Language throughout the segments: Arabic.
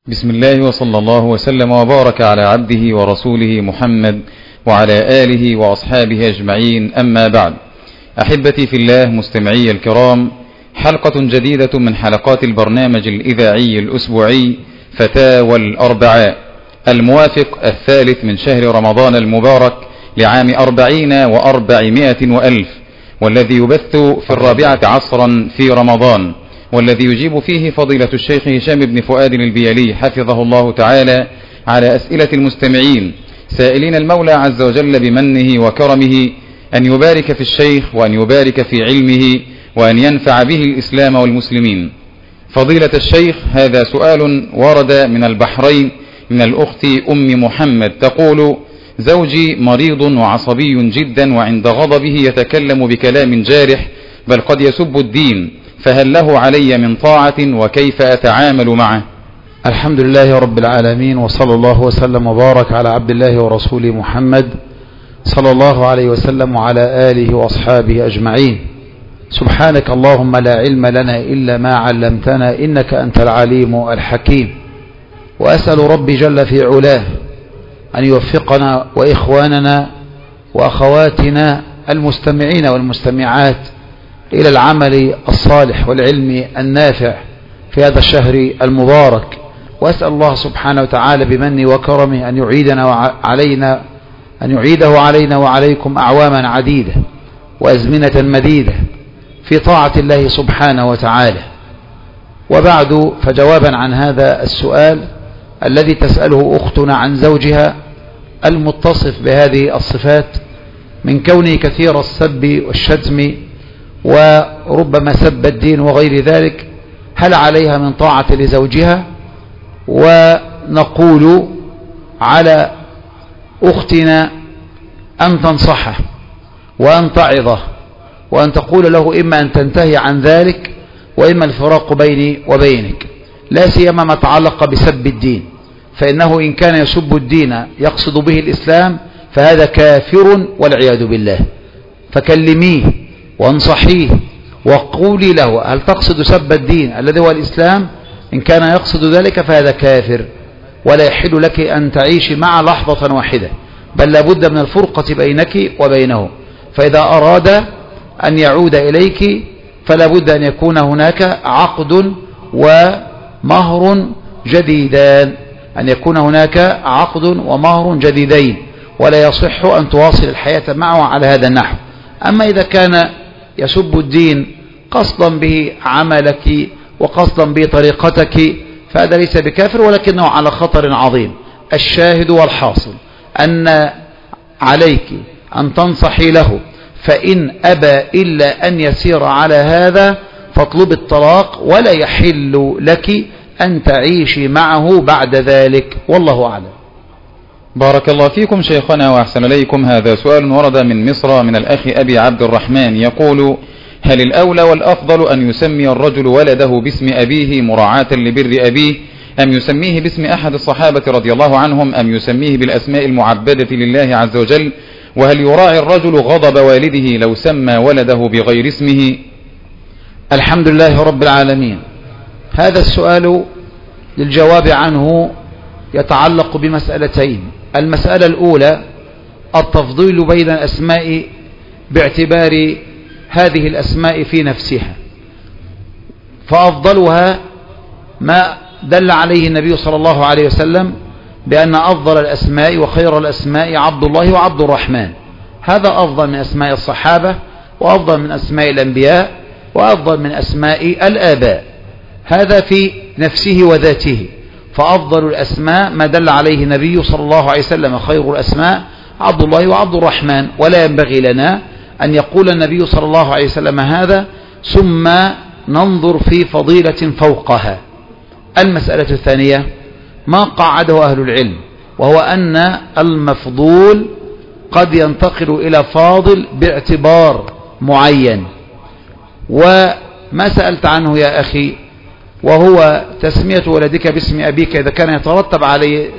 بسم الله وصلى الله وسلم وبارك على عبده ورسوله محمد وعلى آله وأصحابه أجمعين، أما بعد. أحبتي في الله مستمعي الكرام، حلقة جديدة من حلقات البرنامج الإذاعي الأسبوعي فتاوى الأربعاء، الموافق 3 من شهر رمضان المبارك لعام 40 و400 وألف، والذي يبث في 4 عصرا في رمضان، والذي يجيب فيه فضيلة الشيخ هشام بن فؤاد البيلي حفظه الله تعالى على أسئلة المستمعين، سائلين المولى عز وجل بمنه وكرمه أن يبارك في الشيخ وأن يبارك في علمه وأن ينفع به الإسلام والمسلمين. فضيلة الشيخ، هذا سؤال ورد من البحرين من الأخت أم محمد، تقول: زوجي مريض وعصبي جدا، وعند غضبه يتكلم بكلام جارح بل قد يسب الدين، فهل له علي من طاعة وكيف أتعامل معه؟ الحمد لله رب العالمين، وصلى الله وسلم وبارك على عبد الله ورسوله محمد صلى الله عليه وسلم وعلى آله وأصحابه أجمعين. سبحانك اللهم لا علم لنا إلا ما علمتنا، إنك أنت العليم الحكيم. وأسأل ربي جل في علاه أن يوفقنا وإخواننا وأخواتنا المستمعين والمستمعات إلى العمل الصالح والعلم النافع في هذا الشهر المبارك. وأسأل الله سبحانه وتعالى بمنه وكرمه أن يعيده علينا وعليكم أعواما عديدة وأزمنة مديدة في طاعة الله سبحانه وتعالى. وبعد، فجوابا عن هذا السؤال الذي تسأله أختنا عن زوجها المتصف بهذه الصفات من كونه كثير السب والشتم وربما سب الدين وغير ذلك، هل عليها من طاعة لزوجها؟ ونقول على أختنا أن تنصحه وأن تعظه وأن تقول له إما أن تنتهي عن ذلك وإما الفراق بيني وبينك، لا سيما ما تعلق بسب الدين، فإنه إن كان يسب الدين يقصد به الإسلام فهذا كافر والعياذ بالله. فكلميه وانصحيه وقولي له: هل تقصد سب الدين الذي هو الإسلام؟ إن كان يقصد ذلك فهذا كافر، ولا يحل لك أن تعيشي مع لحظة واحدة، بل لابد من الفرقة بينك وبينه. فإذا أراد أن يعود إليك فلا بد أن يكون هناك عقد ومهر جديدان، أن يكون هناك عقد ومهر جديدين، ولا يصح أن تواصل الحياة معه على هذا النحو. أما إذا كان يسب الدين قصدا به عملك وقصدا به طريقتك فهذا ليس بكافر، ولكنه على خطر عظيم. الشاهد والحاصل أن عليك أن تنصحي له، فإن أبى إلا أن يسير على هذا فاطلب الطلاق، ولا يحل لك أن تعيشي معه بعد ذلك، والله أعلم. بارك الله فيكم شيخنا وأحسن إليكم. هذا سؤال ورد من مصر من الأخ أبي عبد الرحمن، يقول: هل الأولى والأفضل أن يسمي الرجل ولده باسم أبيه مراعاة لبر أبيه، أم يسميه باسم أحد الصحابة رضي الله عنهم، أم يسميه بالأسماء المعبدة لله عز وجل؟ وهل يراعي الرجل غضب والده لو سمى ولده بغير اسمه؟ الحمد لله رب العالمين. هذا السؤال للجواب عنه يتعلق بمسألتين. المسألة الأولى التفضيل بين الأسماء باعتبار هذه الأسماء في نفسها، فأفضلها ما دل عليه النبي صلى الله عليه وسلم بأن أفضل الأسماء وخير الأسماء عبد الله وعبد الرحمن. هذا أفضل من أسماء الصحابة، وأفضل من أسماء الأنبياء، وأفضل من أسماء الآباء. هذا في نفسه وذاته، فأفضل الأسماء ما دل عليه النبي صلى الله عليه وسلم: خير الأسماء عبد الله وعبد الرحمن. ولا ينبغي لنا أن يقول النبي صلى الله عليه وسلم هذا ثم ننظر في فضيلة فوقها. المسألة الثانية ما قعده أهل العلم، وهو أن المفضول قد ينتقل إلى فاضل باعتبار معين. وما سألت عنه يا أخي، وهو تسمية ولدك باسم أبيك، إذا كان يترتب على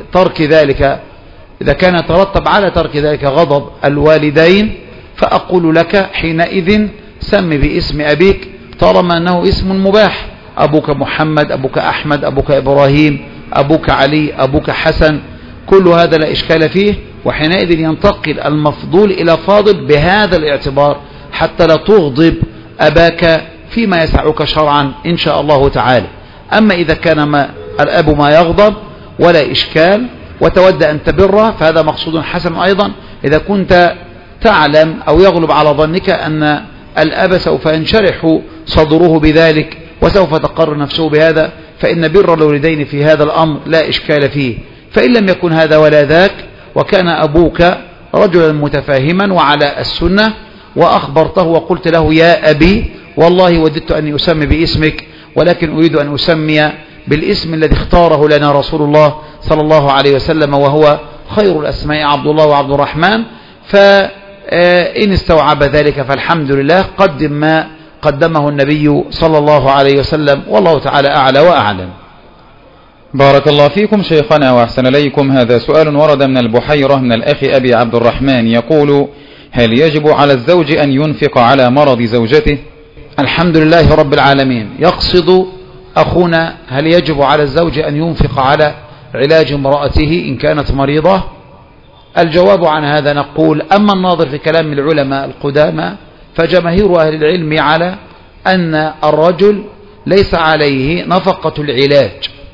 ترك ذلك غضب الوالدين، فأقول لك حينئذ سم باسم أبيك طالما أنه اسم مباح. أبوك محمد، أبوك أحمد، أبوك إبراهيم، أبوك علي، أبوك حسن، كل هذا لا إشكال فيه. وحينئذ ينتقل المفضول إلى فاضل بهذا الاعتبار حتى لا تغضب أباك فيما يسعك شرعا إن شاء الله تعالى. أما إذا كان الأب ما يغضب ولا إشكال وتود أن تبره فهذا مقصود حسن أيضا. إذا كنت تعلم أو يغلب على ظنك أن الأب سوف ينشرح صدره بذلك وسوف تقر نفسه بهذا فإن بر الوالدين في هذا الأمر لا إشكال فيه. فإن لم يكن هذا ولا ذاك وكان أبوك رجلا متفاهما وعلى السنة وأخبرته وقلت له يا أبي والله وددت أن أسمي باسمك ولكن أريد أن أسمي بالاسم الذي اختاره لنا رسول الله صلى الله عليه وسلم وهو خير الأسماء عبد الله وعبد الرحمن، فإن استوعب ذلك فالحمد لله، قدم ما قدمه النبي صلى الله عليه وسلم والله تعالى أعلى وأعلم. بارك الله فيكم شيخنا وأحسن إليكم. هذا سؤال ورد من البحيرة من الأخ أبي عبد الرحمن يقول: هل يجب على الزوج أن ينفق على مرض زوجته؟ الحمد لله رب العالمين. يقصد أخونا هل يجب على الزوج أن ينفق على علاج امرأته إن كانت مريضة؟ الجواب عن هذا نقول: أما الناظر في كلام العلماء القدامى فجماهير أهل العلم على أن الرجل ليس عليه نفقة العلاج،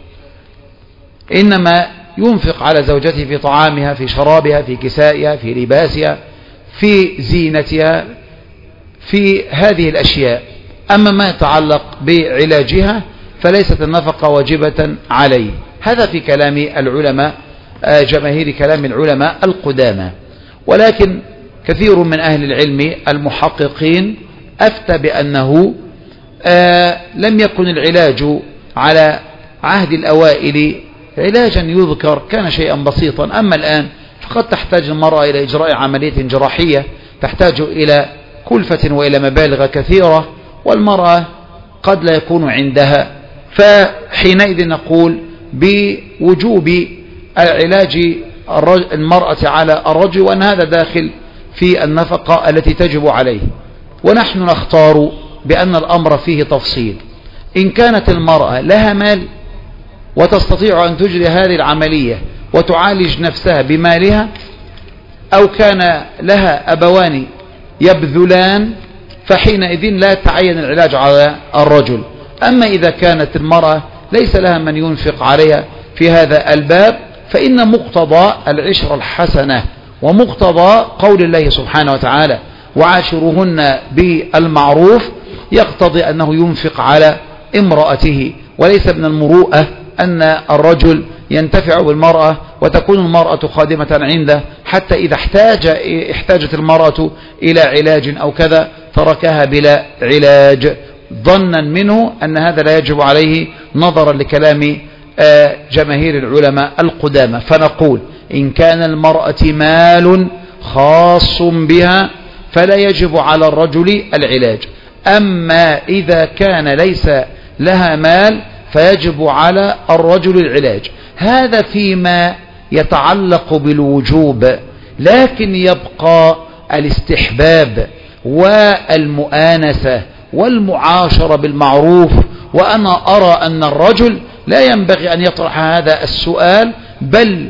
إنما ينفق على زوجته في طعامها، في شرابها، في كسائها، في لباسها، في زينتها، في هذه الأشياء. أما ما يتعلق بعلاجها فليست النفقة واجبة عليه. هذا في كلام العلماء، جماهير كلام العلماء القدامى. ولكن كثير من أهل العلم المحققين أفتى بأنه لم يكن العلاج على عهد الأوائل علاجا يذكر، كان شيئا بسيطا. أما الآن فقد تحتاج المرأة إلى إجراء عملية جراحية تحتاج إلى كلفة وإلى مبالغ كثيرة، والمرأة قد لا يكون عندها، فحينئذ نقول بوجوب علاج المرأة على الرجل وأن هذا داخل في النفقة التي تجب عليه. ونحن نختار بأن الأمر فيه تفصيل. إن كانت المرأة لها مال وتستطيع أن تجري هذه العملية وتعالج نفسها بمالها، أو كان لها أبوان يبذلان، فحينئذ لا يتعين العلاج على الرجل. أما إذا كانت المرأة ليس لها من ينفق عليها في هذا الباب فإن مقتضى العشرة الحسنة ومقتضى قول الله سبحانه وتعالى وعاشروهن بالمعروف يقتضي أنه ينفق على امرأته، وليس من المروءة أن الرجل ينتفع بالمرأة وتكون المرأة خادمة عنده حتى إذا احتاجت المرأة إلى علاج أو كذا تركها بلا علاج ظنا منه أن هذا لا يجب عليه نظرا لكلام جماهير العلماء القدامى. فنقول إن كان المرأة مال خاص بها فلا يجب على الرجل العلاج. أما إذا كان ليس لها مال فيجب على الرجل العلاج. هذا فيما يتعلق بالوجوب، لكن يبقى الاستحباب والمؤانسة والمعاشرة بالمعروف. وأنا أرى أن الرجل لا ينبغي أن يطرح هذا السؤال، بل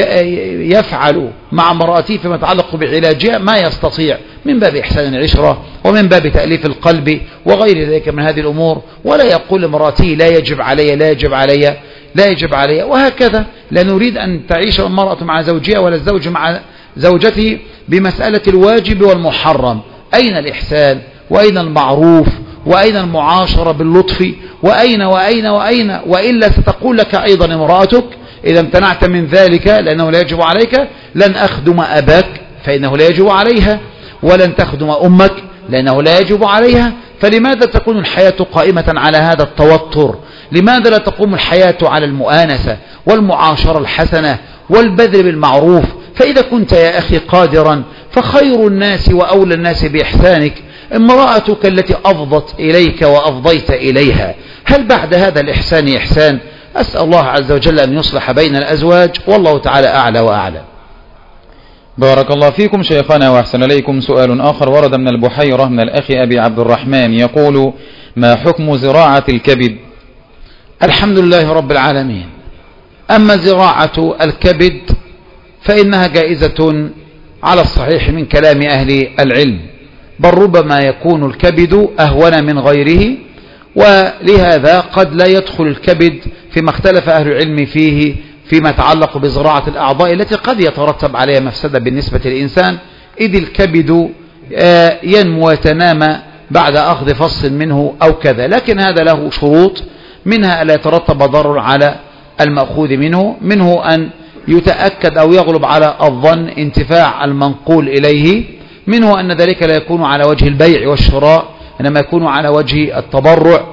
يفعل مع امرأته فيما يتعلق بعلاجها ما يستطيع من باب إحسان العشرة ومن باب تأليف القلب وغير ذلك من هذه الأمور، ولا يقول امرأته لا يجب علي لا يجب علي لا يجب علي، وهكذا. لا نريد أن تعيش المرأة مع زوجها ولا الزوج مع زوجته بمسألة الواجب والمحرم. أين الإحسان وأين المعروف وأين المعاشرة باللطف وأين وأين وأين؟ وإلا ستقول لك أيضا امرأتك إذا امتنعت من ذلك لأنه لا يجب عليك لن أخدم أباك فإنه لا يجب عليها، ولن تخدم أمك لأنه لا يجب عليها. فلماذا تكون الحياة قائمة على هذا التوتر؟ لماذا لا تقوم الحياة على المؤانسة والمعاشرة الحسنة والبذل بالمعروف؟ فإذا كنت يا أخي قادرا فخير الناس وأولى الناس بإحسانك امرأتك التي أفضت إليك وأفضيت إليها. هل بعد هذا الإحسان إحسان؟ أسأل الله عز وجل أن يصلح بين الأزواج، والله تعالى أعلى وأعلى. بارك الله فيكم شيخنا وأحسن إليكم. سؤال آخر ورد من البحيرة من الأخ أبي عبد الرحمن يقول: ما حكم زراعة الكبد؟ الحمد لله رب العالمين. أما زراعة الكبد فإنها جائزة على الصحيح من كلام أهل العلم، بل ربما يكون الكبد أهون من غيره، ولهذا قد لا يدخل الكبد فيما اختلف أهل العلم فيه فيما يتعلق بزراعة الأعضاء التي قد يترتب عليها مفسدة بالنسبة للإنسان، إذ الكبد ينمو ويتنامى بعد أخذ فص منه أو كذا، لكن هذا له شروط، منها ألا يترتب ضرر على المأخوذ منه أن يتأكد أو يغلب على الظن انتفاع المنقول إليه، منه أن ذلك لا يكون على وجه البيع والشراء، إنما يكون على وجه التبرع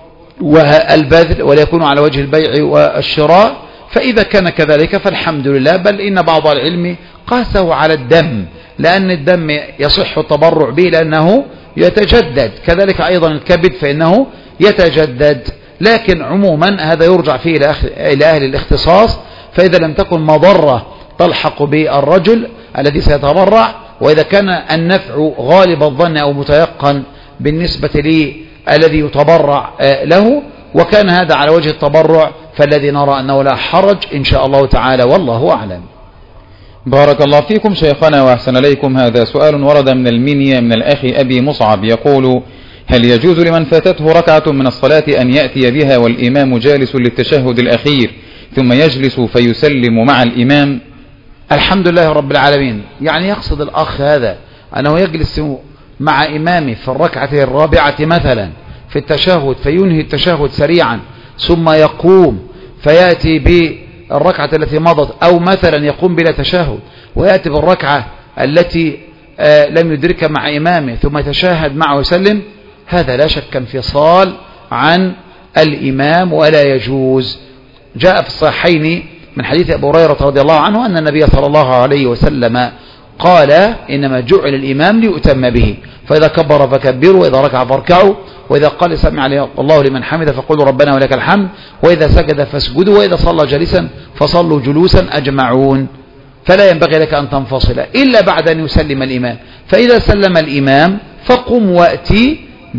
والبذل، ولا يكون على وجه البيع والشراء. فإذا كان كذلك فالحمد لله، بل إن بعض العلم قاسه على الدم، لأن الدم يصح التبرع به لأنه يتجدد، كذلك أيضا الكبد فإنه يتجدد، لكن عموما هذا يرجع فيه إلى أهل الاختصاص. فإذا لم تكن مضرة تلحق بالرجل الذي سيتبرع، وإذا كان النفع غالب الظن أو متيقن بالنسبة للذي يتبرع له، وكان هذا على وجه التبرع، فالذي نرى أنه لا حرج إن شاء الله تعالى، والله أعلم. بارك الله فيكم شيخنا وأحسن إليكم. هذا سؤال ورد من المنيا من الأخ أبي مصعب، يقول: هل يجوز لمن فاتته ركعة من الصلاة أن يأتي بها والإمام جالس للتشهد الأخير ثم يجلس فيسلم مع الإمام؟ الحمد لله رب العالمين. يعني يقصد الأخ هذا أنه يجلس مع إمامه في الركعة الرابعة مثلا في التشهد، فينهي التشهد سريعا ثم يقوم فيأتي بالركعة التي مضت، أو مثلا يقوم بلا تشهد ويأتي بالركعة التي لم يدرك مع إمامه ثم يتشهد معه ويسلم. هذا لا شك انفصال عن الإمام ولا يجوز. جاء في الصحيحين من حديث أبي هريرة رضي الله عنه أن النبي صلى الله عليه وسلم قال: إنما جعل الإمام ليؤتم به، فإذا كبر فكبروا، وإذا ركع فاركعوا، وإذا قال سمع الله لمن حمده فقولوا ربنا ولك الحمد، وإذا سجد فاسجدوا، وإذا صلى جالسا فصلوا جلوسا أجمعون. فلا ينبغي لك أن تنفصل إلا بعد أن يسلم الإمام، فإذا سلم الإمام فقم وأتي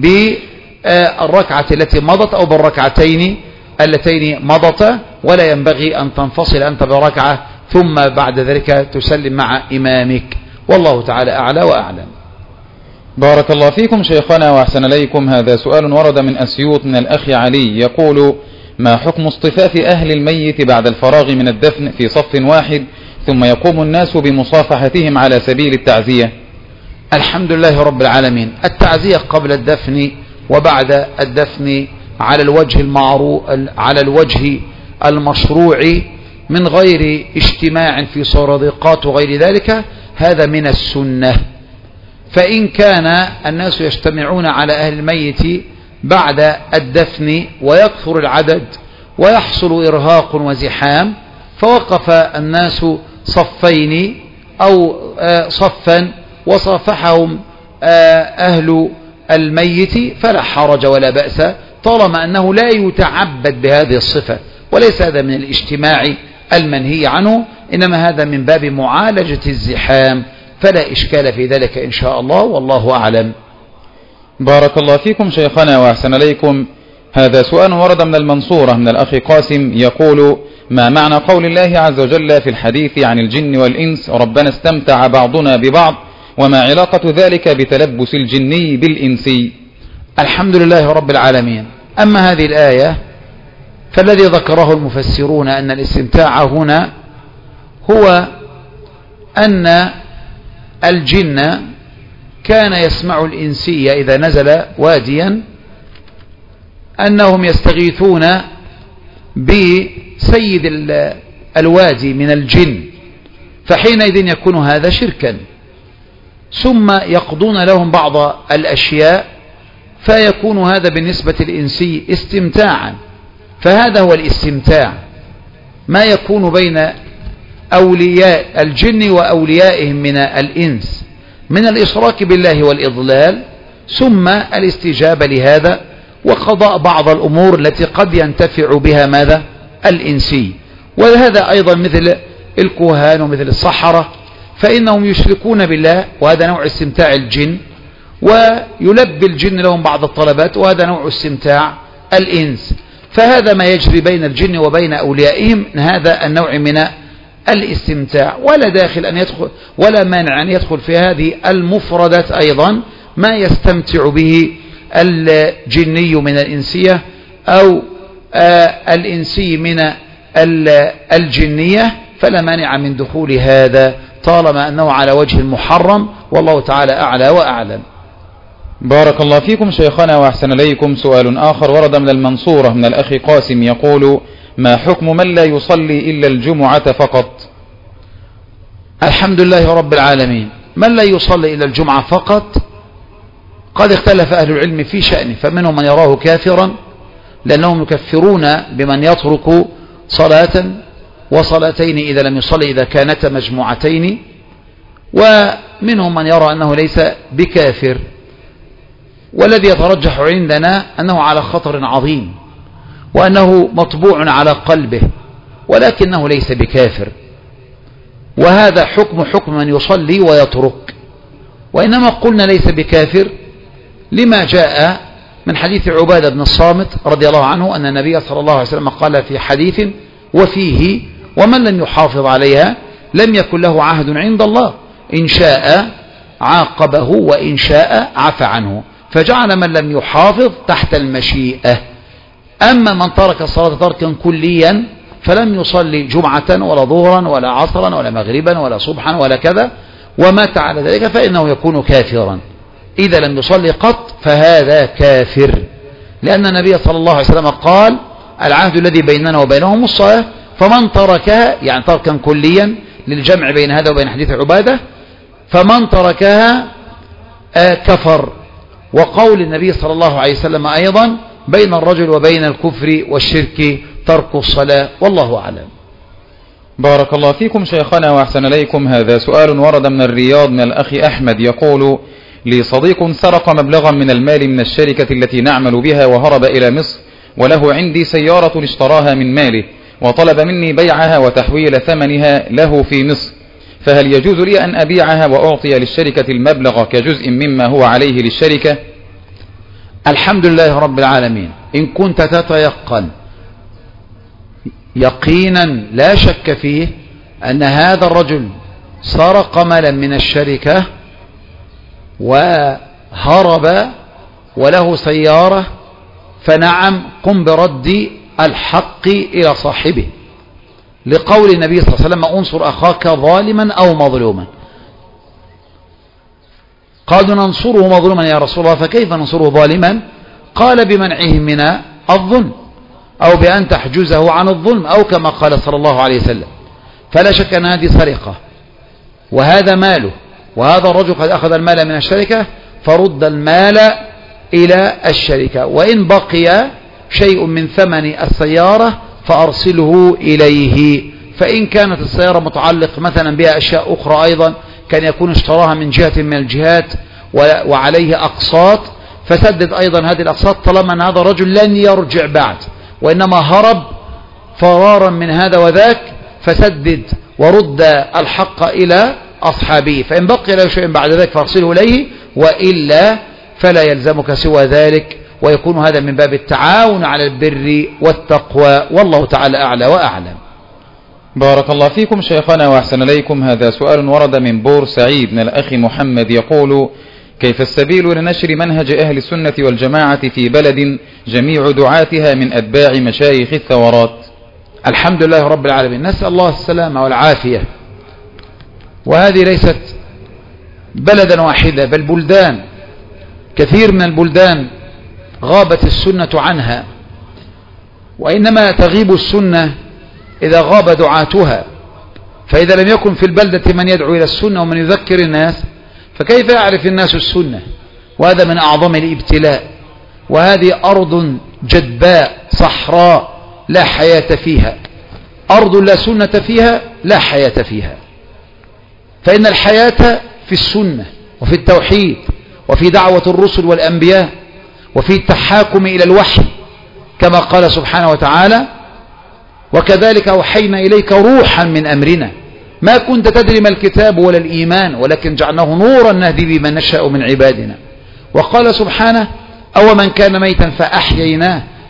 بالركعة التي مضت أو بالركعتين اللتين مضتا، ولا ينبغي أن تنفصل أنت بركعة ثم بعد ذلك تسلم مع إمامك، والله تعالى أعلى وأعلم. بارك الله فيكم شيخنا وأحسن إليكم. هذا سؤال ورد من أسيوط من الأخ علي، يقول: ما حكم اصطفاف أهل الميت بعد الفراغ من الدفن في صف واحد ثم يقوم الناس بمصافحتهم على سبيل التعزية؟ الحمد لله رب العالمين. التعزية قبل الدفن وبعد الدفن على الوجه المشروع من غير اجتماع في صرادقات وغير ذلك، هذا من السنة. فإن كان الناس يجتمعون على أهل الميت بعد الدفن ويكثر العدد ويحصل إرهاق وزحام، فوقف الناس صفين أو صفا وصافحهم أهل الميت فلا حرج ولا بأس، طالما أنه لا يتعبد بهذه الصفة، وليس هذا من الاجتماع المنهي عنه، إنما هذا من باب معالجة الزحام، فلا إشكال في ذلك إن شاء الله، والله أعلم. بارك الله فيكم شيخنا وأحسن إليكم. هذا سؤال ورد من المنصورة من الأخ قاسم، يقول: ما معنى قول الله عز وجل في الحديث عن الجن والإنس: ربنا استمتع بعضنا ببعض، وما علاقة ذلك بتلبس الجني بالإنسي؟ الحمد لله رب العالمين. أما هذه الآية فالذي ذكره المفسرون أن الاستمتاع هنا هو أن الجن كان يسمع الإنسية إذا نزل واديا أنهم يستغيثون بسيد الوادي من الجن، فحينئذ يكون هذا شركا، ثم يقضون لهم بعض الأشياء فيكون هذا بالنسبة للإنسي استمتاعا. فهذا هو الاستمتاع، ما يكون بين أولياء الجن وأوليائهم من الإنس من الإشراك بالله والإضلال، ثم الاستجابة لهذا وقضاء بعض الأمور التي قد ينتفع بها ماذا؟ الإنسي. وهذا أيضا مثل الكهان ومثل السحرة، فإنهم يشركون بالله، وهذا نوع استمتاع الجن، ويلبي الجن لهم بعض الطلبات، وهذا نوع استمتاع الإنس. فهذا ما يجري بين الجن وبين أوليائهم، هذا النوع من الاستمتاع. ولا داخل أن يدخل ولا مانع أن يدخل في هذه المفردات أيضا ما يستمتع به الجني من الإنسية أو الإنسي من الجنية، فلا مانع من دخول هذا طالما أنه على وجه المحرم، والله تعالى أعلى وأعلم. بارك الله فيكم شيخنا وأحسن إليكم. سؤال آخر ورد من المنصورة من الأخ قاسم يقول: ما حكم من لا يصلي إلا الجمعة فقط؟ الحمد لله رب العالمين. من لا يصلي إلا الجمعة فقط قد اختلف أهل العلم في شأنه، فمنهم من يراه كافرا لأنهم يكفرون بمن يترك صلاة وصلاتين إذا لم يصلي إذا كانتا مجموعتين، ومنهم من يرى أنه ليس بكافر، والذي يترجح عندنا أنه على خطر عظيم وأنه مطبوع على قلبه ولكنه ليس بكافر، وهذا حكم من يصلي ويترك. وإنما قلنا ليس بكافر لما جاء من حديث عبادة بن الصامت رضي الله عنه أن النبي صلى الله عليه وسلم قال في حديث وفيه: ومن لم يحافظ عليها لم يكن له عهد عند الله، إن شاء عاقبه وإن شاء عفى عنه، فجعل من لم يحافظ تحت المشيئة. أما من ترك الصلاة تركا كليا فلم يصلي جمعة ولا ظهرا ولا عصرا ولا مغربا ولا صبحا ولا كذا ومات على ذلك فإنه يكون كافرا. إذا لم يصلي قط فهذا كافر، لأن النبي صلى الله عليه وسلم قال: العهد الذي بيننا وبينهم الصلاة، فمن تركها يعني تركا كليا للجمع بين هذا وبين حديث عبادة، فمن تركها كفر. وقول النبي صلى الله عليه وسلم أيضا: بين الرجل وبين الكفر والشرك ترك الصلاة، والله أعلم. بارك الله فيكم شيخنا وأحسن إليكم. هذا سؤال ورد من الرياض من الأخ أحمد يقول: لي صديق سرق مبلغا من المال من الشركة التي نعمل بها وهرب إلى مصر، وله عندي سيارة اشتراها من ماله وطلب مني بيعها وتحويل ثمنها له في مصر، فهل يجوز لي أن أبيعها وأعطي للشركة المبلغ كجزء مما هو عليه للشركة؟ الحمد لله رب العالمين. إن كنت تتيقن يقينا لا شك فيه أن هذا الرجل سرق مالا من الشركة وهرب وله سيارة، فنعم قم برد الحق إلى صاحبه، لقول النبي صلى الله عليه وسلم: انصر أخاك ظالما أو مظلوما. قالوا: ننصره مظلوما يا رسول الله، فكيف ننصره ظالما؟ قال: بمنعه من الظلم، أو بأن تحجزه عن الظلم، أو كما قال صلى الله عليه وسلم. فلا شك أن هذه سرقة وهذا ماله، وهذا الرجل قد أخذ المال من الشركة، فرد المال إلى الشركة، وإن بقي شيء من ثمن السيارة فأرسله إليه. فإن كانت السيارة متعلق مثلا بها أشياء أخرى أيضا، كان يكون اشتراها من جهة من الجهات وعليه أقساط، فسدد أيضا هذه الأقساط طالما أن هذا الرجل لن يرجع بعد وإنما هرب فرارا من هذا وذاك، فسدد ورد الحق إلى أصحابه. فإن بقي له شيء بعد ذلك فأرسله إليه، وإلا فلا يلزمك سوى ذلك، ويكون هذا من باب التعاون على البر والتقوى، والله تعالى أعلى وأعلم. بارك الله فيكم شيخنا وأحسن إليكم. هذا سؤال ورد من بورسعيد من الأخ محمد يقول: كيف السبيل لنشر منهج أهل السنة والجماعة في بلد جميع دعاتها من أتباع مشايخ الثورات؟ الحمد لله رب العالمين، نسأل الله السلامة والعافية. وهذه ليست بلدا واحدة بل بلدان، كثير من البلدان غابت السنة عنها، وإنما تغيب السنة إذا غاب دعاتها. فإذا لم يكن في البلدة من يدعو إلى السنة ومن يذكر الناس، فكيف يعرف الناس السنة؟ وهذا من أعظم الابتلاء. وهذه أرض جدباء صحراء لا حياة فيها، أرض لا سنة فيها لا حياة فيها. فإن الحياة في السنة وفي التوحيد وفي دعوة الرسل والأنبياء وفي التحاكم إلى الوحي، كما قال سبحانه وتعالى: وكذلك أوحينا إليك روحا من أمرنا ما كنت تدري ما الكتاب ولا الإيمان ولكن جعلناه نورا نهدي بمن نشاء من عبادنا. وقال سبحانه: أو من كان ميتا فأحييناه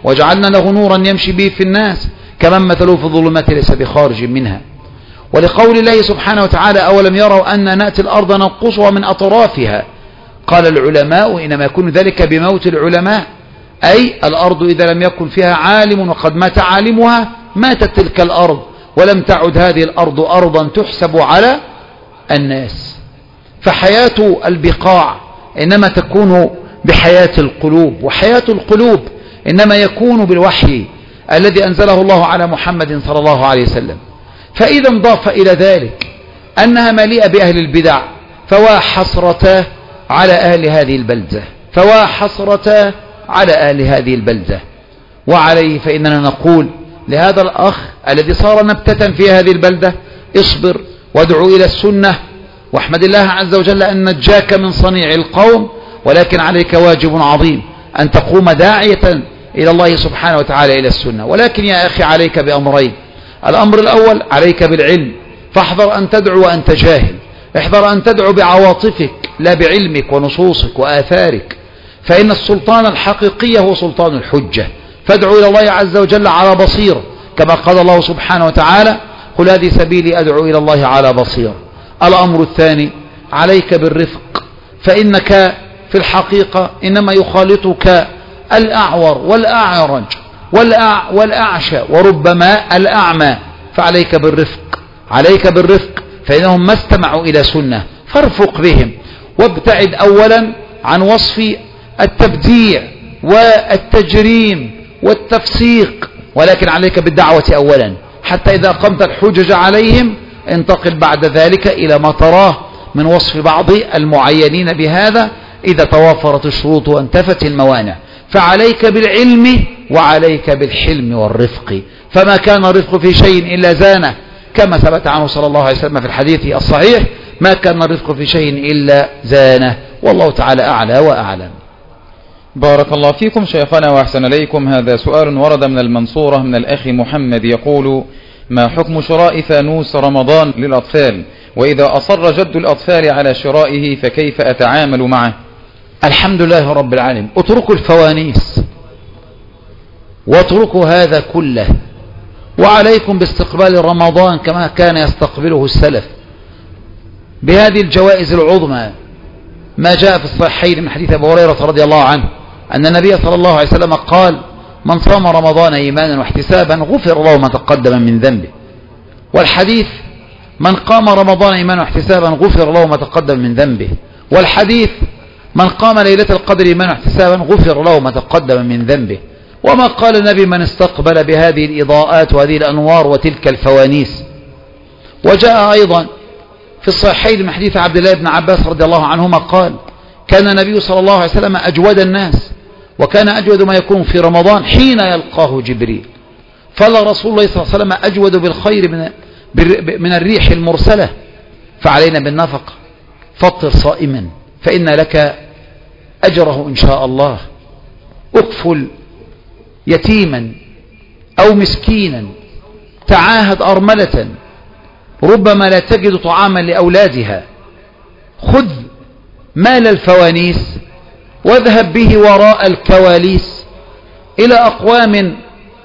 وجعلنا له نورا يمشي به في الناس كمن مثله في الظلمات ليس بخارج منها. ولقول الله سبحانه وتعالى أولم يروا أن نأتي الأرض ننقصها من أطرافها، قال العلماء إنما يكون ذلك بموت العلماء، أي الأرض إذا لم يكن فيها عالم وقد مات عالمها ماتت تلك الأرض، ولم تعد هذه الأرض أرضا تحسب على الناس. فحياة البقاع إنما تكون بحياة القلوب، وحياة القلوب إنما يكون بالوحي الذي أنزله الله على محمد صلى الله عليه وسلم. فإذا انضاف إلى ذلك أنها مليئة بأهل البدع فوا حسرته على أهل هذه البلدة، فوا حسرته على أهل هذه البلدة. وعليه فإننا نقول لهذا الأخ الذي صار نبتة في هذه البلدة اصبر وادعو إلى السنة، واحمد الله عز وجل أن نجاك من صنيع القوم، ولكن عليك واجب عظيم أن تقوم داعية إلى الله سبحانه وتعالى إلى السنة. ولكن يا أخي عليك بأمرين: الأمر الأول عليك بالعلم، فاحذر أن تدعو وأنت جاهل، احذر أن تدعو بعواطفك لا بعلمك ونصوصك وآثارك، فإن السلطان الحقيقي هو سلطان الحجة. فادعو إلى الله عز وجل على بصيرة، كما قال الله سبحانه وتعالى: قل هذه سبيلي أدعو إلى الله على بصيرة. الأمر الثاني عليك بالرفق، فإنك في الحقيقة إنما يخالطك الأعور والأعرج والأعشى وربما الأعمى، فعليك بالرفق، عليك بالرفق، فإنهم ما استمعوا إلى سنة، فارفق بهم وابتعد أولا عن وصف التبديع والتجريم والتفسيق، ولكن عليك بالدعوة أولا، حتى إذا قمت الحجج عليهم انتقل بعد ذلك إلى ما تراه من وصف بعض المعينين بهذا إذا توافرت الشروط وانتفت الموانع. فعليك بالعلم وعليك بالحلم والرفق، فما كان الرفق في شيء إلا زانه، كما ثبت عنه صلى الله عليه وسلم في الحديث الصحيح: ما كان الرفق في شيء إلا زانه. والله تعالى أعلى وأعلم. بارك الله فيكم شيخنا وأحسن إليكم. هذا سؤال ورد من المنصورة من الأخ محمد يقول: ما حكم شراء فانوس رمضان للأطفال؟ وإذا أصر جد الأطفال على شرائه فكيف أتعامل معه؟ الحمد لله رب العالمين. اتركوا الفوانيس واتركوا هذا كله، وعليكم باستقبال رمضان كما كان يستقبله السلف بهذه الجوائز العظمى، ما جاء في الصحيحين من حديث أبي هريرة رضي الله عنه أن النبي صلى الله عليه وسلم قال: من صام رمضان إيمانا واحتسابا غفر له ما تقدم من ذنبه. والحديث: من قام رمضان إيمانا واحتسابا غفر له ما تقدم من ذنبه. والحديث: من قام ليلة القدر إيمانا واحتسابا غفر له ما تقدم من ذنبه. وما قال النبي: من استقبل بهذه الإضاءات وهذه الأنوار وتلك الفوانيس. وجاء أيضا في الصحيحين من حديث عبد الله بن عباس رضي الله عنهما قال: كان النبي صلى الله عليه وسلم أجود الناس، وكان أجود ما يكون في رمضان حين يلقاه جبريل، فلا رسول الله صلى الله عليه وسلم أجود بالخير من الريح المرسلة. فعلينا بالنفقة، فطر صائما فإن لك أجره إن شاء الله. أكفل يتيما أو مسكينا، تعاهد أرملة ربما لا تجد طعاما لأولادها، خذ مال الفوانيس واذهب به وراء الكواليس إلى أقوام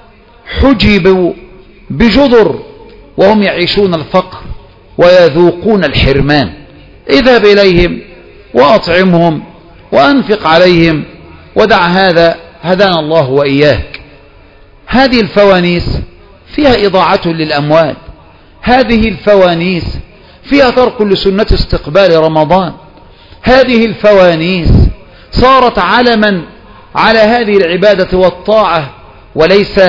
حجبوا بجدر وهم يعيشون الفقر ويذوقون الحرمان، اذهب إليهم وأطعمهم وأنفق عليهم ودع هذا، هدانا الله وإياك. هذه الفوانيس فيها إضاعة للأموال، هذه الفوانيس فيها ترك لسنة استقبال رمضان، هذه الفوانيس صارت علما على هذه العبادة والطاعة، وليس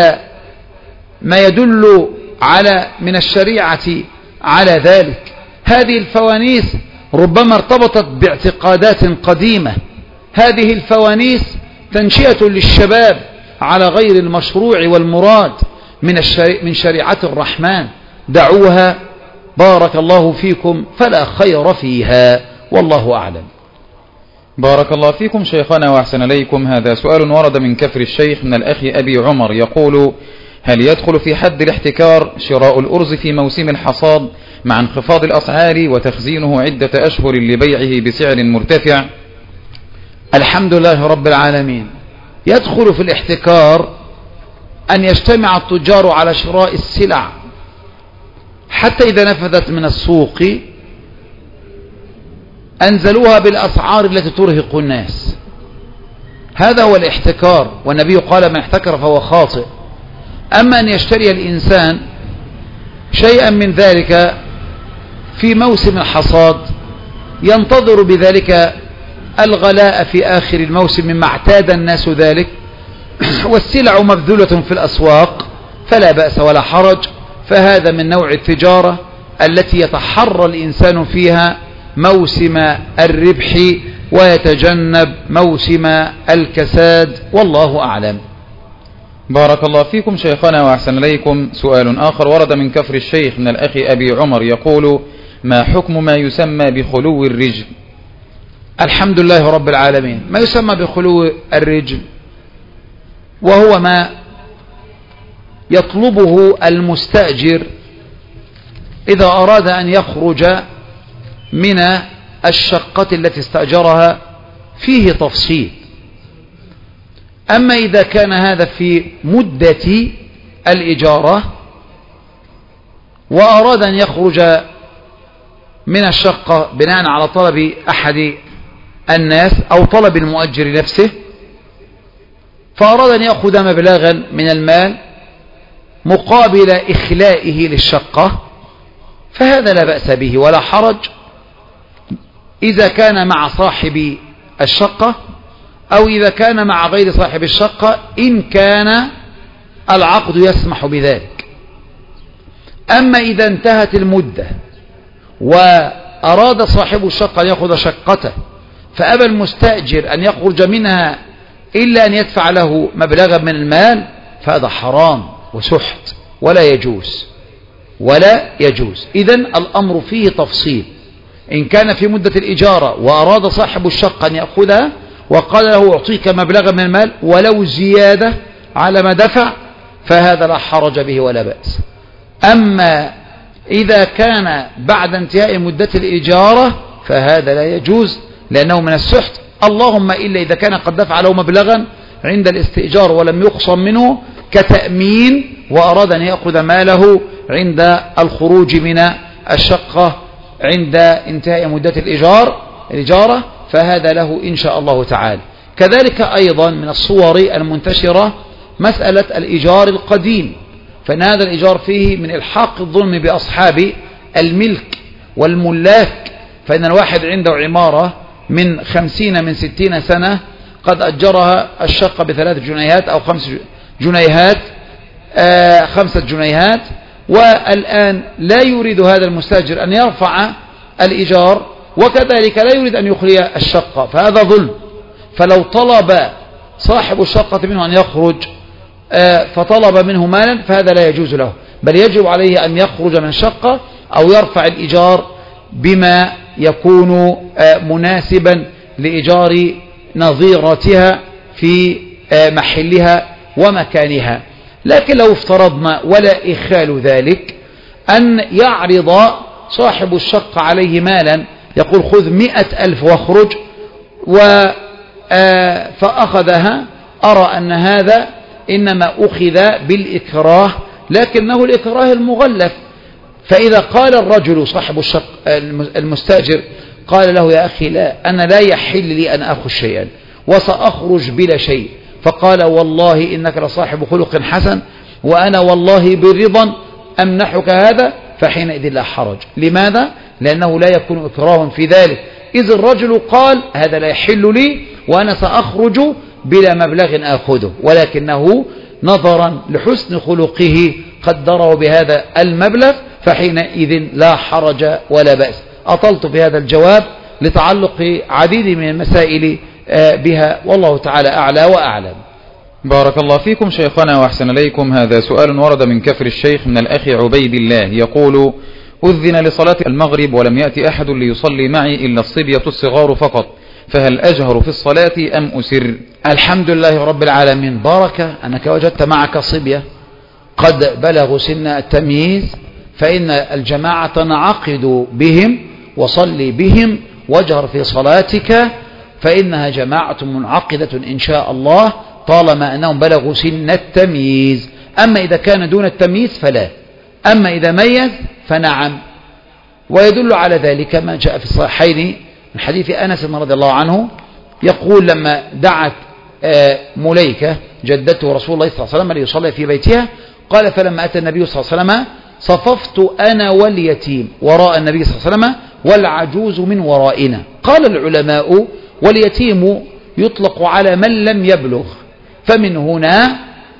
ما يدل على من الشريعة على ذلك. هذه الفوانيس ربما ارتبطت باعتقادات قديمة، هذه الفوانيس تنشئة للشباب على غير المشروع والمراد من شريعة الرحمن. دعوها بارك الله فيكم فلا خير فيها، والله أعلم. بارك الله فيكم شيخنا وأحسن إليكم. هذا سؤال ورد من كفر الشيخ من الأخ أبي عمر يقول: هل يدخل في حد الاحتكار شراء الأرز في موسم الحصاد مع انخفاض الأسعار وتخزينه عدة أشهر لبيعه بسعر مرتفع؟ الحمد لله رب العالمين. يدخل في الاحتكار أن يجتمع التجار على شراء السلع حتى إذا نفذت من السوق أنزلوها بالأسعار التي ترهق الناس. هذا هو الاحتكار، والنبي قال من احتكر فهو خاطئ. أما أن يشتري الإنسان شيئا من ذلك في موسم الحصاد ينتظر بذلك الغلاء في آخر الموسم مما اعتاد الناس ذلك، والسلع مبذولة في الأسواق، فلا بأس ولا حرج. فهذا من نوع التجارة التي يتحرى الإنسان فيها موسم الربح ويتجنب موسم الكساد، والله أعلم. بارك الله فيكم شيخنا وأحسن إليكم. سؤال آخر ورد من كفر الشيخ من الأخ أبي عمر يقول: ما حكم ما يسمى بخلو الرجل؟ الحمد لله رب العالمين. ما يسمى بخلو الرجل وهو ما يطلبه المستأجر إذا أراد أن يخرج من الشقة التي استأجرها، فيه تفصيل. أما إذا كان هذا في مدة الإجارة وأراد أن يخرج من الشقة بناء على طلب أحد الناس أو طلب المؤجر نفسه، فأراد أن يأخذ مبلغا من المال مقابل إخلائه للشقة، فهذا لا بأس به ولا حرج إذا كان مع صاحب الشقة أو إذا كان مع غير صاحب الشقة، إن كان العقد يسمح بذلك. أما إذا انتهت المدة وأراد صاحب الشقة أن يأخذ شقته فأبى المستأجر أن يخرج منها إلا أن يدفع له مبلغا من المال، فهذا حرام وسحت ولا يجوز. إذن الأمر فيه تفصيل. إن كان في مدة الإجارة وأراد صاحب الشقة أن يأخذها وقال له أعطيك مبلغا من المال ولو زيادة على ما دفع، فهذا لا حرج به ولا بأس. أما إذا كان بعد انتهاء مدة الإجارة فهذا لا يجوز، لأنه من السحت. اللهم إلا إذا كان قد دفع له مبلغا عند الاستئجار ولم يخصم منه كتأمين وأراد أن يأخذ ماله عند الخروج من الشقة عند انتهاء مدة الإجارة، فهذا له إن شاء الله تعالى. كذلك أيضا من الصور المنتشرة مسألة الإيجار القديم، فإن هذا الإيجار فيه من إلحاق الظلم بأصحاب الملك والملاك. فإن الواحد عنده عمارة من 50 من 60 سنة قد أجرها الشقة ب3 جنيهات أو 5 جنيهات 5 جنيهات، والآن لا يريد هذا المستأجر أن يرفع الإيجار وكذلك لا يريد أن يخلي الشقة، فهذا ظلم. فلو طلب صاحب الشقة منه أن يخرج فطلب منه مالا فهذا لا يجوز له، بل يجب عليه أن يخرج من الشقة أو يرفع الإيجار بما يكون مناسبا لإيجار نظيرتها في محلها ومكانها. لكن لو افترضنا ولا إخال ذلك أن يعرض صاحب الشقة عليه مالا، يقول خذ 100,000 واخرج، فأخذها، أرى أن هذا إنما أخذ بالإكراه، لكنه الإكراه المغلف. فإذا قال الرجل صاحب الشقة المستأجر قال له يا أخي لا، أنا لا يحل لي أن أخذ شيئا وسأخرج بلا شيء، فقال والله إنك لصاحب خلق حسن وأنا والله برضا أمنحك هذا، فحينئذ لا حرج. لماذا؟ لأنه لا يكون إكراه في ذلك، إذ الرجل قال هذا لا يحل لي وأنا سأخرج بلا مبلغ آخذه، ولكنه نظرا لحسن خلقه قدره بهذا المبلغ، فحينئذ لا حرج ولا بأس. أطلت في هذا الجواب لتعلق عديد من المسائل بها، والله تعالى أعلى وأعلم. بارك الله فيكم شيخنا وأحسن إليكم. هذا سؤال ورد من كفر الشيخ من الأخ عبيد الله يقول: أذن لصلاة المغرب ولم يأتي أحد ليصلي معي إلا الصبية الصغار فقط، فهل أجهر في الصلاة أم أسر؟ الحمد لله رب العالمين. بارك أنك وجدت معك صبية قد بلغوا سن التمييز، فإن الجماعة تنعقد بهم وصلي بهم واجهر في صلاتك، فإنها جماعة منعقدة إن شاء الله طالما أنهم بلغوا سن التمييز. أما إذا كان دون التمييز فلا، أما إذا ميز فنعم. ويدل على ذلك ما جاء في الصحيحين من حديث أنس رضي الله عنه يقول لما دعت مليكة جدته رسول الله صلى الله عليه وسلم ليصلي في بيتها، قال فلما أتى النبي صلى الله عليه وسلم صففت أنا واليتيم وراء النبي صلى الله عليه وسلم والعجوز من ورائنا. قال العلماء واليتيم يطلق على من لم يبلغ، فمن هنا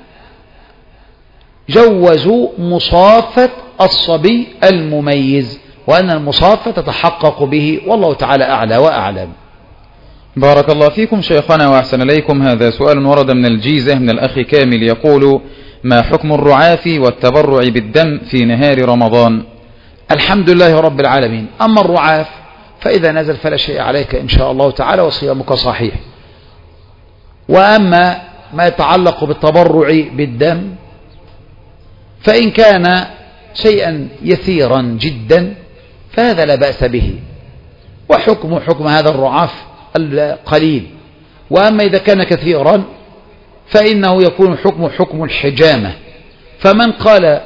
جوزوا مصافة الصبي المميز، وأن المصافة تتحقق به، والله تعالى أعلى وأعلم. بارك الله فيكم شيخنا وأحسن إليكم. هذا سؤال ورد من الجيزة من الأخ كامل يقول: ما حكم الرعاف والتبرع بالدم في نهار رمضان؟ الحمد لله رب العالمين. أما الرعاف فإذا نزل فلا شيء عليك إن شاء الله تعالى وصيامك صحيح. وأما ما يتعلق بالتبرع بالدم فإن كان شيئا يسيرا جدا فهذا لا بأس به، وحكم هذا الرعاف القليل. وأما إذا كان كثيرا فإنه يكون حكم الحجامة. فمن قال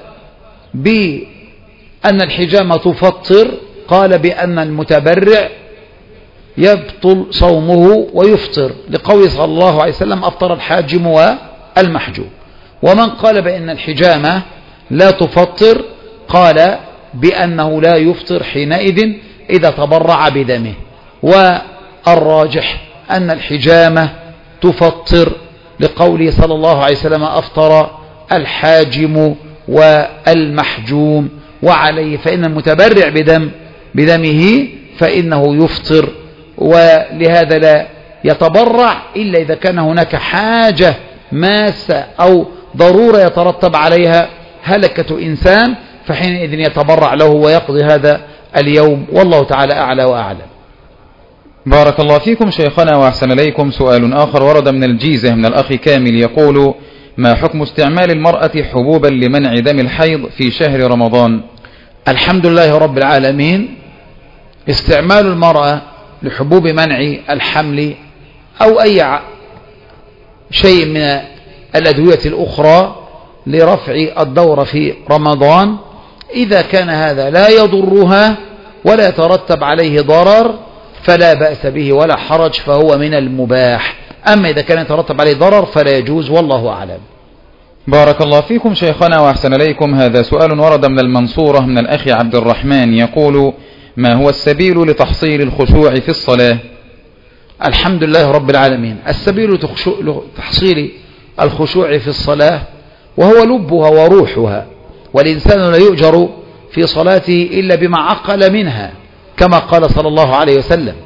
بأن الحجامة تفطر قال بأن المتبرع يبطل صومه ويفطر، لقول صلى الله عليه وسلم أفطر الحاجم والمحجوم. ومن قال بأن الحجامة لا تفطر قال بأنه لا يفطر حينئذ إذا تبرع بدمه. والراجح أن الحجامة تفطر، لقوله صلى الله عليه وسلم أفطر الحاجم والمحجوم، وعليه فإن المتبرع بدمه فإنه يفطر. ولهذا لا يتبرع إلا إذا كان هناك حاجة ماسة أو ضرورة يترتب عليها هلكة إنسان، فحينئذ يتبرع له ويقضي هذا اليوم، والله تعالى أعلى وأعلم. بارك الله فيكم شيخنا وأحسن إليكم. سؤال آخر ورد من الجيزة من الأخ كامل يقول: ما حكم استعمال المرأة حبوبا لمنع دم الحيض في شهر رمضان؟ الحمد لله رب العالمين. استعمال المرأة لحبوب منع الحمل أو أي شيء من الأدوية الأخرى لرفع الدورة في رمضان، إذا كان هذا لا يضرها ولا يترتب عليه ضرر فلا بأس به ولا حرج، فهو من المباح. أما إذا كان يترتب عليه ضرر فلا يجوز، والله أعلم. بارك الله فيكم شيخنا وأحسن إليكم. هذا سؤال ورد من المنصورة من الأخ عبد الرحمن يقول: ما هو السبيل لتحصيل الخشوع في الصلاة؟ الحمد لله رب العالمين. السبيل لتحصيل الخشوع في الصلاة وهو لبها وروحها، والإنسان لا يؤجر في صلاته إلا بما عقل منها، كما قال صلى الله عليه وسلم.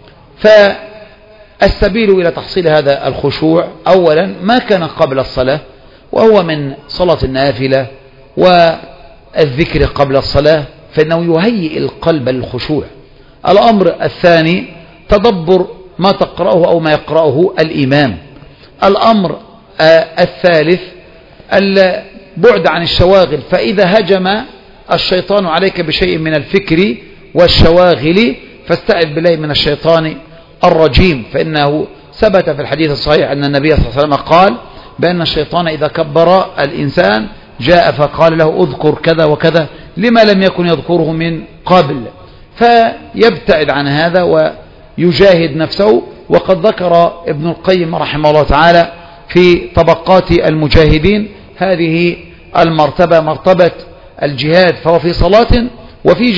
فالسبيل إلى تحصيل هذا الخشوع أولا ما كان قبل الصلاة، وهو من صلاة النافلة والذكر قبل الصلاة، فإنه يهيئ القلب للخشوع. الأمر الثاني تدبر ما تقرأه أو ما يقرأه الإمام. الأمر الثالث البعد عن الشواغل، فإذا هجم الشيطان عليك بشيء من الفكر والشواغل فاستعذ بالله من الشيطان الرجيم، فإنه ثبت في الحديث الصحيح أن النبي صلى الله عليه وسلم قال بأن الشيطان إذا كبر الإنسان جاء فقال له اذكر كذا وكذا لما لم يكن يذكره من قبل، فيبتعد عن هذا ويجاهد نفسه. وقد ذكر ابن القيم رحمه الله تعالى في طبقات المجاهدين هذه المرتبة، مرتبة الجهاد، فهو في صلاة وفي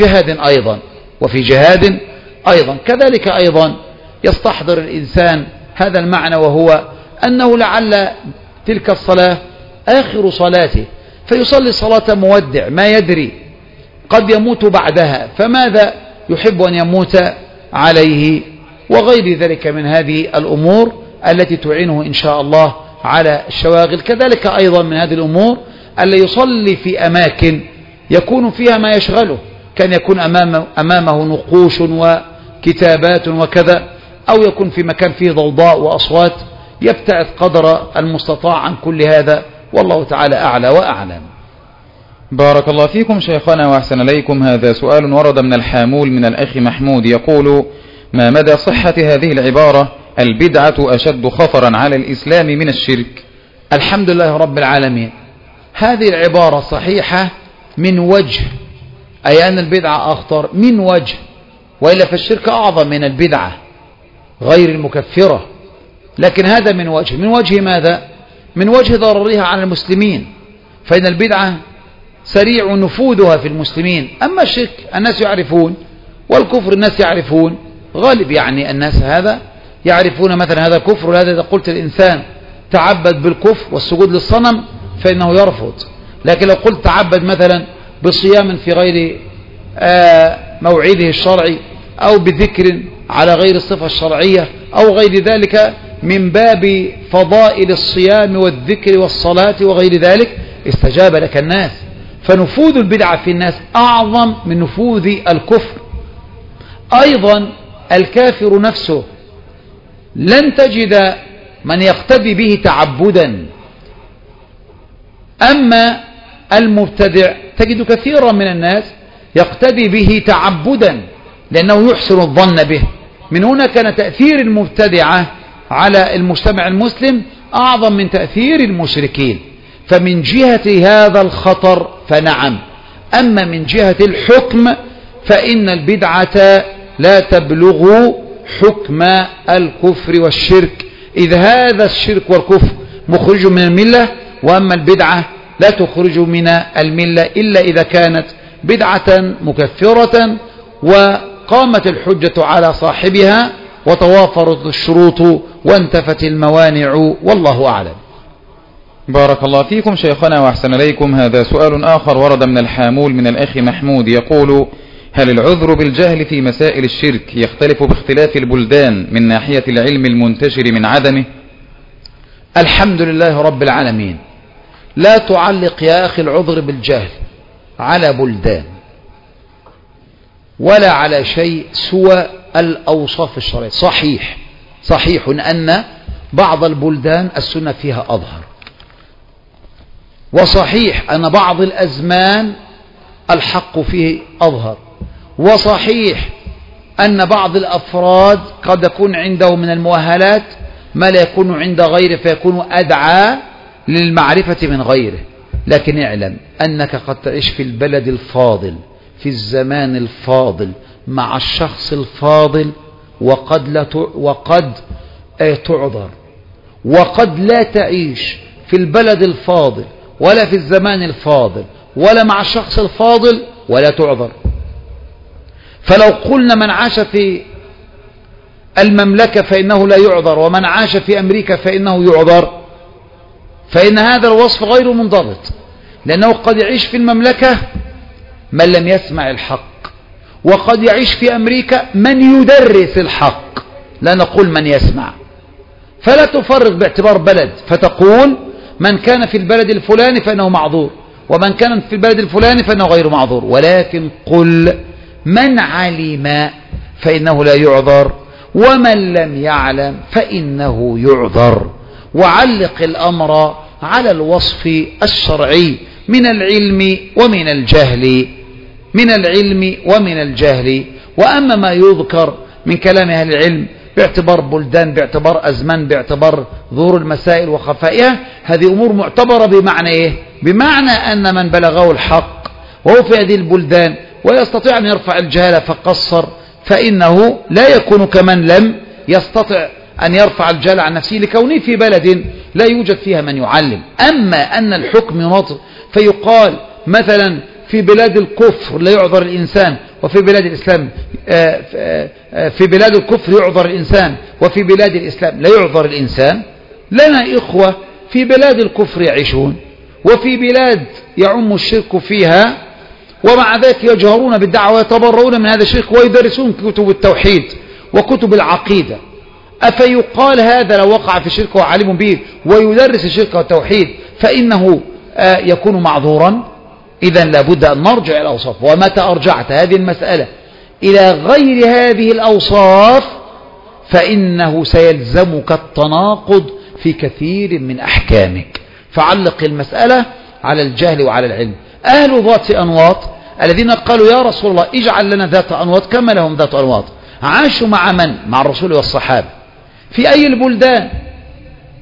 جهاد أيضا كذلك أيضا يستحضر الإنسان هذا المعنى، وهو أنه لعل تلك الصلاة آخر صلاته، فيصلي صلاة مودع ما يدري قد يموت بعدها، فماذا يحب أن يموت عليه، وغير ذلك من هذه الأمور التي تعينه إن شاء الله على الشواغل. كذلك أيضا من هذه الأمور ألا يصلي في أماكن يكون فيها ما يشغله، كان يكون أمامه نقوش وكتابات وكذا، أو يكون في مكان فيه ضوضاء وأصوات، يبتعد قدر المستطاع عن كل هذا، والله تعالى أعلى وأعلم. بارك الله فيكم شيخنا وأحسن إليكم. هذا سؤال ورد من الحامول من الأخ محمود يقول: ما مدى صحة هذه العبارة: البدعة أشد خطرا على الإسلام من الشرك؟ الحمد لله رب العالمين. هذه العبارة صحيحة من وجه، أي أن البدعة أخطر من وجه، وإلا فالشرك أعظم من البدعة غير المكفرة، لكن هذا من وجه. من وجه ماذا؟ من وجه ضررها على المسلمين، فإن البدعة سريع نفوذها في المسلمين. أما الشرك الناس يعرفون، والكفر الناس يعرفون، غالب يعني الناس هذا يعرفون مثلا هذا كفر، وهذا إذا قلت الإنسان تعبد بالكفر والسجود للصنم فإنه يرفض. لكن لو قلت تعبد مثلا بصيام في غير موعده الشرعي، أو بذكر على غير الصفة الشرعية، أو غير ذلك من باب فضائل الصيام والذكر والصلاة وغير ذلك، استجاب لك الناس. فنفوذ البدعة في الناس أعظم من نفوذ الكفر. أيضا الكافر نفسه لن تجد من يقتدي به تعبدا، أما المبتدع تجد كثيرا من الناس يقتدي به تعبدا لأنه يحسن الظن به. من هنا كان تأثير المبتدعة على المجتمع المسلم أعظم من تأثير المشركين. فمن جهة هذا الخطر فنعم، أما من جهة الحكم فإن البدعة لا تبلغ حكم الكفر والشرك، إذ هذا الشرك والكفر مخرج من الملة، وأما البدعة لا تخرج من الملة إلا إذا كانت بدعة مكفرة وقامت الحجة على صاحبها وتوافرت الشروط وانتفت الموانع، والله أعلم. بارك الله فيكم شيخنا وأحسن إليكم. هذا سؤال آخر ورد من الحامول من الأخ محمود، يقول: هل العذر بالجهل في مسائل الشرك يختلف باختلاف البلدان من ناحية العلم المنتشر من عدمه؟ الحمد لله رب العالمين. لا تعلق يا أخي العذر بالجهل على بلدان ولا على شيء سوى الأوصاف الشرعية. صحيح أن بعض البلدان السنة فيها أظهر، وصحيح أن بعض الأزمان الحق فيه أظهر، وصحيح أن بعض الأفراد قد يكون عنده من المؤهلات ما لا يكون عند غيره فيكون أدعى للمعرفة من غيره. لكن اعلم أنك قد تعيش في البلد الفاضل في الزمان الفاضل مع الشخص الفاضل وقد تعذر، وقد لا تعيش في البلد الفاضل ولا في الزمان الفاضل ولا مع الشخص الفاضل ولا تعذر. فلو قلنا من عاش في المملكة فإنه لا يعذر، ومن عاش في أمريكا فإنه يعذر، فإن هذا الوصف غير منضبط، لأنه قد يعيش في المملكة من لم يسمع الحق، وقد يعيش في أمريكا من يدرس الحق، لا نقول من يسمع. فلا تفرق باعتبار بلد فتقول من كان في البلد الفلاني فإنه معذور، ومن كان في البلد الفلاني فإنه غير معذور، ولكن قل من علم فإنه لا يعذر، ومن لم يعلم فإنه يعذر. وعلق الأمر على الوصف الشرعي من العلم ومن الجهل. وأما ما يذكر من كلام أهل العلم باعتبار بلدان، باعتبار أزمان، باعتبار ظهور المسائل وخفائها، هذه أمور معتبرة. بمعنى إيه؟ بمعنى أن من بلغه الحق وهو في هذه البلدان ويستطيع أن يرفع الجهالة فقصر، فإنه لا يكون كمن لم يستطع أن يرفع الجهل عن نفسه لكونه في بلد لا يوجد فيها من يعلم. أما أن الحكم يناط فيقال مثلا في بلاد الكفر لا يعذر الإنسان، وفي بلاد الإسلام في بلاد الكفر يعذر الإنسان، وفي بلاد الإسلام لا يعذر الإنسان. لنا إخوة في بلاد الكفر يعيشون، وفي بلاد يعم الشرك فيها، ومع ذلك يجهرون بالدعوة ويتبرؤون من هذا الشرك ويدرسون كتب التوحيد وكتب العقيدة. أفيقال هذا لو وقع في الشرك وعالم به ويدرس الشرك والتوحيد فإنه يكون معذورا؟ إذن لابد أن نرجع إلى الأوصاف. ومتى أرجعت هذه المسألة إلى غير هذه الأوصاف فإنه سيلزمك التناقض في كثير من أحكامك. فعلق المسألة على الجهل وعلى العلم. أهل ذات أنواط الذين قالوا يا رسول الله اجعل لنا ذات أنواط كما لهم ذات أنواط، عاشوا مع من؟ مع الرسول والصحابة. في أي البلدان؟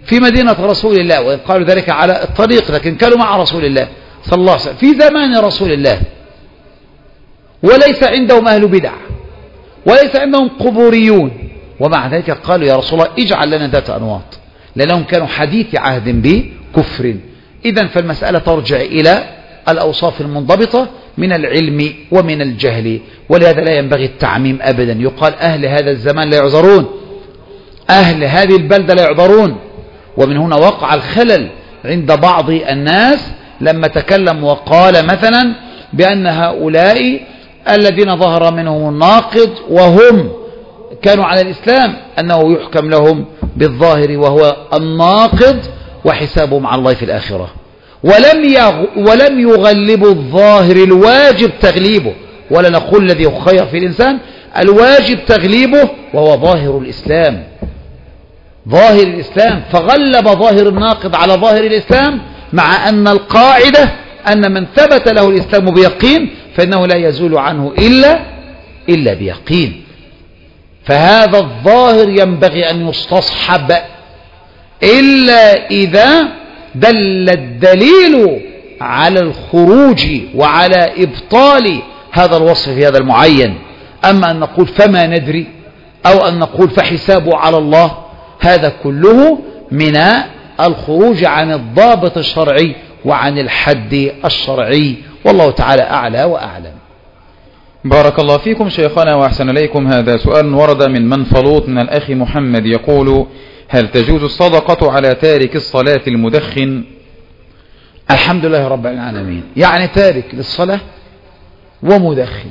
في مدينة رسول الله، وإن قالوا ذلك على الطريق لكن كانوا مع رسول الله صلى الله عليه وسلم في زمان رسول الله، وليس عندهم أهل بدع وليس عندهم قبوريون، ومع ذلك قالوا يا رسول الله اجعل لنا ذات أنواط، لأنهم كانوا حديث عهد بكفر. إذن فالمسألة ترجع إلى الأوصاف المنضبطة من العلم ومن الجهل، ولهذا لا ينبغي التعميم أبدا. يقال أهل هذا الزمان لا يعذرون، أهل هذه البلدة لا يعذرون. ومن هنا وقع الخلل عند بعض الناس لما تكلم وقال مثلا بأن هؤلاء الذين ظهر منهم الناقض وهم كانوا على الإسلام أنه يحكم لهم بالظاهر وهو الناقض وحسابهم على الله في الآخرة، ولم يغلبوا الظاهر الواجب تغليبه، ولا نقول الذي خير في الإنسان الواجب تغليبه وهو ظاهر الإسلام، ظاهر الإسلام، فغلب ظاهر الناقض على ظاهر الإسلام، مع أن القاعدة أن من ثبت له الإسلام بيقين فإنه لا يزول عنه إلا بيقين. فهذا الظاهر ينبغي أن يستصحب إلا إذا دل الدليل على الخروج وعلى إبطال هذا الوصف في هذا المعين. أما أن نقول فما ندري أو أن نقول فحسابه على الله، هذا كله من الخروج عن الضابط الشرعي وعن الحد الشرعي، والله تعالى أعلى وأعلم. بارك الله فيكم شيخنا وأحسن إليكم. هذا سؤال ورد من منفلوط من الأخ محمد يقول: هل تجوز الصدقة على تارك الصلاة المدخن؟ الحمد لله رب العالمين. يعني تارك للصلاة ومدخن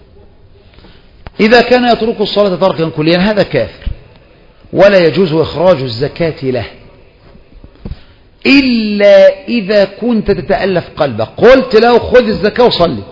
إذا كان يترك الصلاة تركا كليا هذا كافر، ولا يجوز إخراج الزكاة له إلا إذا كنت تتألف قلبك، قلت له خذ الزكاة وصلي،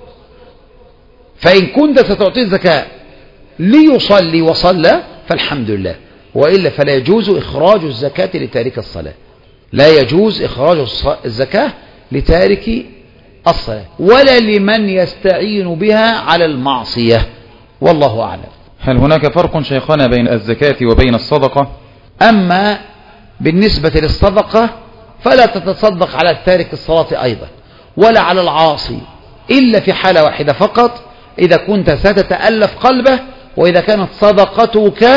فإن كنت ستعطي الزكاة ليصلي وصلى فالحمد لله، وإلا فلا يجوز إخراج الزكاة لتارك الصلاة، لا يجوز إخراج الزكاة لتارك الصلاة ولا لمن يستعين بها على المعصية، والله أعلم. هل هناك فرق شيخنا بين الزكاة وبين الصدقة؟ أما بالنسبة للصدقة فلا تتصدق على تارك الصلاة أيضا ولا على العاصي إلا في حالة واحدة فقط، إذا كنت ستتألف قلبه، وإذا كانت صدقتك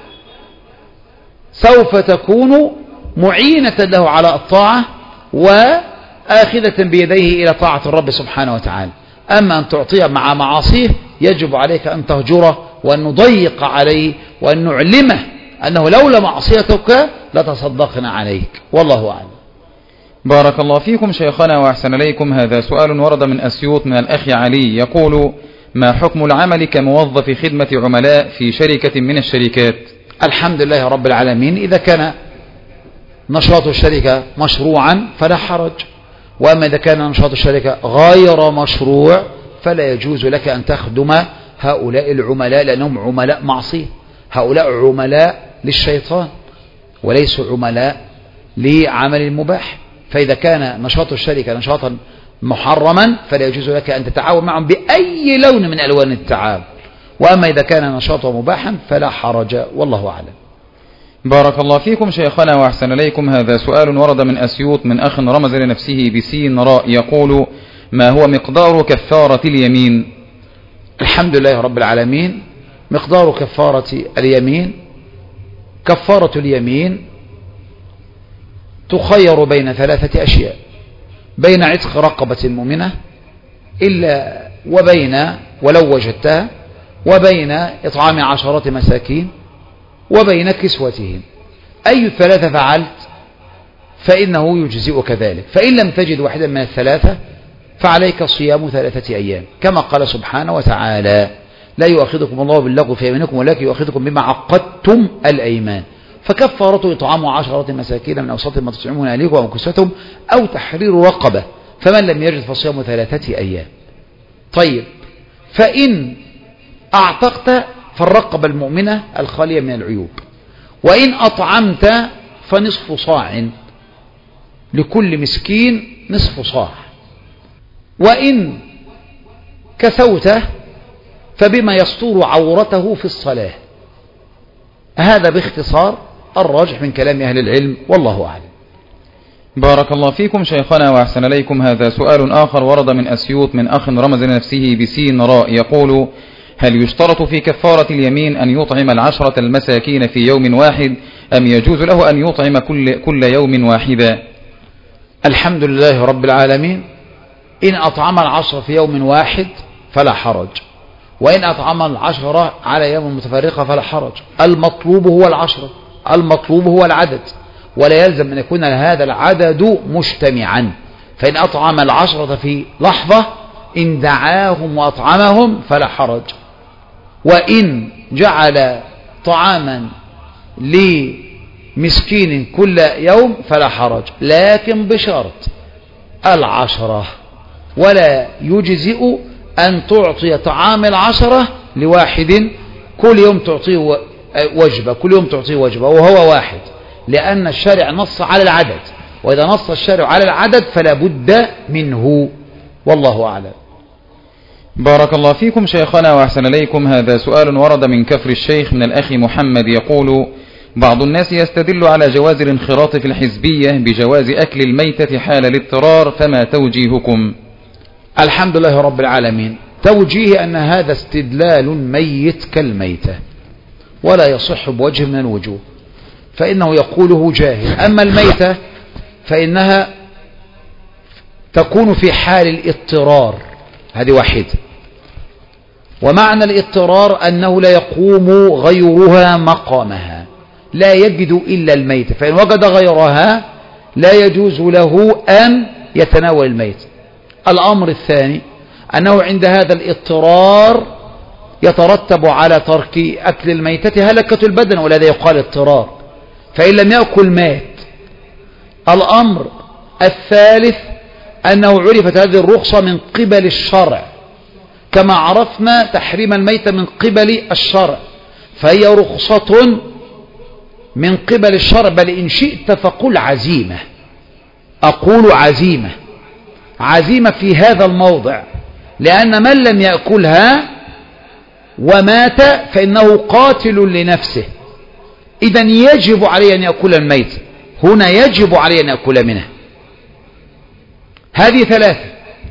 سوف تكون معينة له على الطاعة وآخذة بيديه إلى طاعة الرب سبحانه وتعالى. أما أن تعطيه مع معاصيه يجب عليك أن تهجره وأن نضيق عليه وأن نعلمه أنه لولا معصيتك لتصدقنا عليك، والله أعلم. بارك الله فيكم شيخنا وأحسن إليكم. هذا سؤال ورد من أسيوط من الأخ علي يقول: ما حكم العمل كموظف خدمة عملاء في شركة من الشركات؟ الحمد لله رب العالمين. إذا كان نشاط الشركة مشروعا فلا حرج، وأما إذا كان نشاط الشركة غير مشروع فلا يجوز لك أن تخدم هؤلاء العملاء، لأنهم عملاء معصية، هؤلاء عملاء للشيطان وليسوا عملاء لعمل المباح. فإذا كان نشاط الشركة نشاطا محرما فلا يجوز لك أن تتعاون معهم بأي لون من ألوان التعاون، وأما إذا كان نشاطه مباحا فلا حرج، والله أعلم. بارك الله فيكم شيخنا وأحسن إليكم. هذا سؤال ورد من أسيوط من أخ رمز لنفسه بسين راء يقول: ما هو مقدار كفارة اليمين؟ الحمد لله رب العالمين. مقدار كفارة اليمين: كفارة اليمين تخير بين ثلاثة أشياء: بين عتق رقبة مؤمنة إلا وبين ولو وجدتها، وبين إطعام 10 مساكين، وبين كسوتهم. أي الثلاثة فعلت فإنه يجزئك ذلك، فإن لم تجد واحدا من الثلاثة فعليك صيام 3 أيام، كما قال سبحانه وتعالى: لا يؤاخذكم الله باللغو في أيمانكم ولكن يؤاخذكم بما عقدتم الأيمان، فكفارته إطعام 10 مساكين من أوسط ما تطعمون أهليكم أو كسوتهم أو تحرير رقبة، فمن لم يجد فصيام 3 أيام. طيب، فإن أعتقت فالرقبة المؤمنة الخالية من العيوب، وإن أطعمت فنصف صاع، لكل مسكين نصف صاع، وإن كسوته فبما يستور عورته في الصلاة. هذا باختصار الراجح من كلام أهل العلم، والله أعلم. بارك الله فيكم شيخنا وأحسن إليكم. هذا سؤال آخر ورد من أسيوط من أخ رمز لنفسه بسين راء، يقول: هل يشترط في كفارة اليمين أن يطعم 10 المساكين في يوم واحد، أم يجوز له أن يطعم كل يوم واحدا؟ الحمد لله رب العالمين. إن أطعم 10 في يوم واحد فلا حرج، وإن أطعم 10 على يوم متفرقة فلا حرج. المطلوب هو 10، المطلوب هو العدد، ولا يلزم أن يكون هذا العدد مجتمعا. فإن أطعم 10 في لحظة، إن دعاهم وأطعمهم فلا حرج. وإن جعل طعاما لمسكين كل يوم فلا حرج، لكن بشرط 10، ولا يجزئ أن تعطي طعام 10 لواحد كل يوم تعطيه وجبة، كل يوم تعطيه وجبة وهو واحد، لأن الشارع نص على العدد، وإذا نص الشارع على العدد فلا بد منه، والله أعلم. بارك الله فيكم شيخنا وأحسن إليكم. هذا سؤال ورد من كفر الشيخ من الأخ محمد، يقول: بعض الناس يستدل على جواز الانخراط في الحزبية بجواز أكل الميتة حال الاضطرار، فما توجيهكم؟ الحمد لله رب العالمين. توجيه أن هذا استدلال ميت كالميتة، ولا يصح بوجه من الوجوه، فإنه يقوله جاهل. أما الميتة فإنها تكون في حال الاضطرار، هذه واحدة. ومعنى الاضطرار أنه لا يقوم غيرها مقامها، لا يجد إلا الميت، فإن وجد غيرها لا يجوز له أن يتناول الميت. الأمر الثاني أنه عند هذا الاضطرار يترتب على ترك أكل الميتة هلكة البدن، ولهذا يقال اضطرار، فإن لم يأكل مات. الأمر الثالث أنه عرفت هذه الرخصة من قبل الشرع، كما عرفنا تحريم الميتة من قبل الشرع، فهي رخصة من قبل الشرع، بل إن شئت فقل عزيمة. أقول عزيمة، عزيمة في هذا الموضع، لأن من لم يأكلها ومات فإنه قاتل لنفسه، إذن يجب عليه أن يأكل الميت، هنا يجب عليه أن يأكل منه. هذه ثلاثة.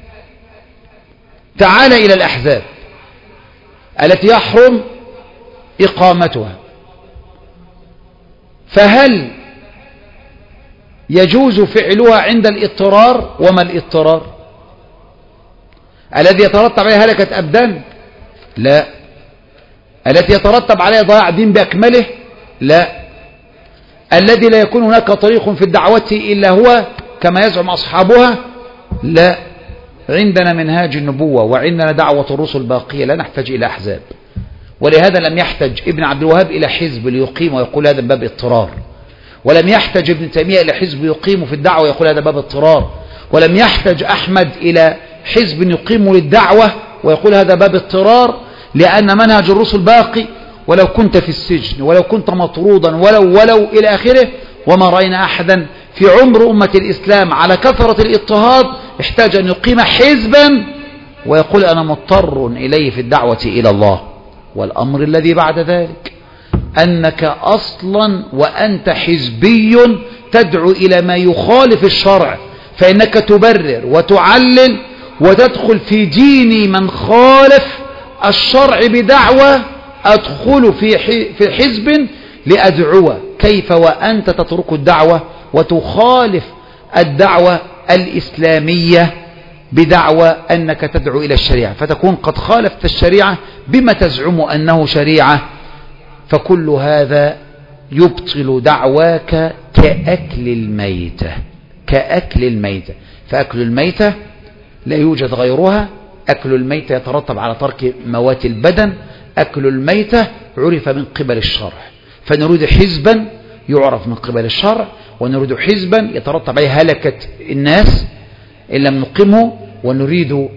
تعال إلى الأحزاب التي يحرم إقامتها، فهل يجوز فعلها عند الاضطرار؟ وما الاضطرار؟ الذي يترتب عليه هلكة أبدان؟ لا. التي يترتب عليه ضياع دين بأكمله؟ لا. الذي لا يكون هناك طريق في الدعوة إلا هو كما يزعم أصحابها؟ لا. عندنا منهاج النبوة وعندنا دعوة الرسل باقية، لا نحتاج إلى أحزاب، ولهذا لم يحتج ابن عبد الوهاب إلى حزب ليقيم ويقول هذا باب اضطرار، ولم يحتج ابن تيمية إلى حزب يقيم في الدعوة ويقول هذا باب اضطرار، ولم يحتج أحمد إلى حزب يقيم للدعوة ويقول هذا باب اضطرار، لأن منهج الرسل باقي، ولو كنت في السجن ولو كنت مطرودا ولو إلى آخره. وما رأينا أحدا في عمر أمة الإسلام على كثرة الاضطهاد احتاج أن يقيم حزبا ويقول أنا مضطر إليه في الدعوة إلى الله. والأمر الذي بعد ذلك أنك أصلا وأنت حزبي تدعو إلى ما يخالف الشرع، فإنك تبرر وتعلل وتدخل في دين من خالف الشرع بدعوة أدخل في حزب لأدعوة. كيف وأنت تترك الدعوة وتخالف الدعوة الإسلامية بدعوة أنك تدعو إلى الشريعة، فتكون قد خالفت الشريعة بما تزعم أنه شريعة. فكل هذا يبطل دعواك كأكل الميتة، كأكل الميتة. فأكل الميتة لا يوجد غيرها، أكل الميتة يترتب على ترك موات البدن، أكل الميتة عرف من قبل الشرع، فنريد حزبا يعرف من قبل الشرع، ونريد حزبا يترتب عليه هلكة الناس إن لم نقمه، ونريد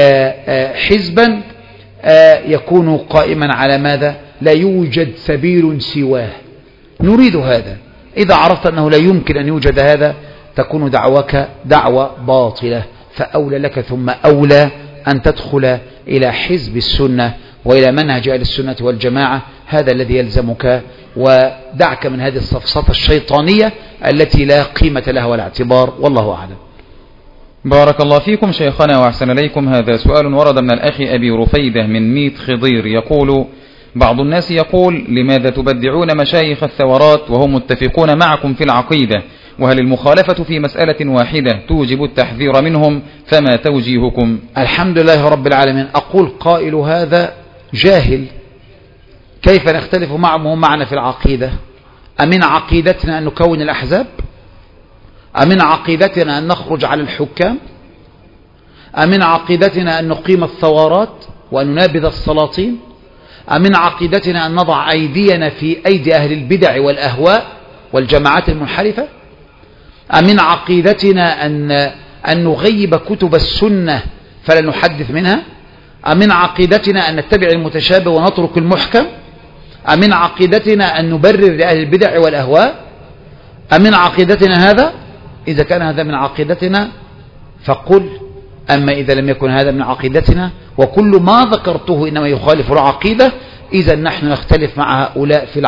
حزبا يكون قائما على ماذا؟ لا يوجد سبيل سواه، نريد هذا. إذا عرفت أنه لا يمكن أن يوجد هذا تكون دعوك دعوة باطلة، فأولى لك ثم أولى أن تدخل إلى حزب السنة وإلى منهج أهل السنة والجماعة. هذا الذي يلزمك، ودعك من هذه الصفصطة الشيطانية التي لا قيمة لها ولا اعتبار. والله أعلم. بارك الله فيكم شيخنا وأحسن إليكم. هذا سؤال ورد من الأخ أبي رفيدة من ميت خضير، يقول: بعض الناس يقول: لماذا تبدعون مشايخ الثورات وهم متفقون معكم في العقيدة؟ وهل المخالفة في مسألة واحدة توجب التحذير منهم؟ فما توجيهكم؟ الحمد لله رب العالمين. أقول قائل هذا جاهل. كيف نختلف معهم وهم معنا في العقيدة؟ أمن عقيدتنا أن نكون الأحزاب؟ أمن عقيدتنا أن نخرج على الحكام؟ أمن عقيدتنا أن نقيم الثورات وأن ننابذ السلاطين؟ أمن عقيدتنا أن نضع أيدينا في أيدي أهل البدع والأهواء والجماعات المنحرفة؟ أمن عقيدتنا أن نغيب كتب السنة فلا نحدث منها؟ أمن عقيدتنا أن نتبع المتشابه ونترك المحكم؟ أمن عقيدتنا أن نبرر لأهل البدع والأهواء؟ أمن عقيدتنا هذا؟ إذا كان هذا من عقيدتنا فقل. أما إذا لم يكن هذا من عقيدتنا وكل ما ذكرته إنما يخالف العقيدة، إذا نحن نختلف مع هؤلاء في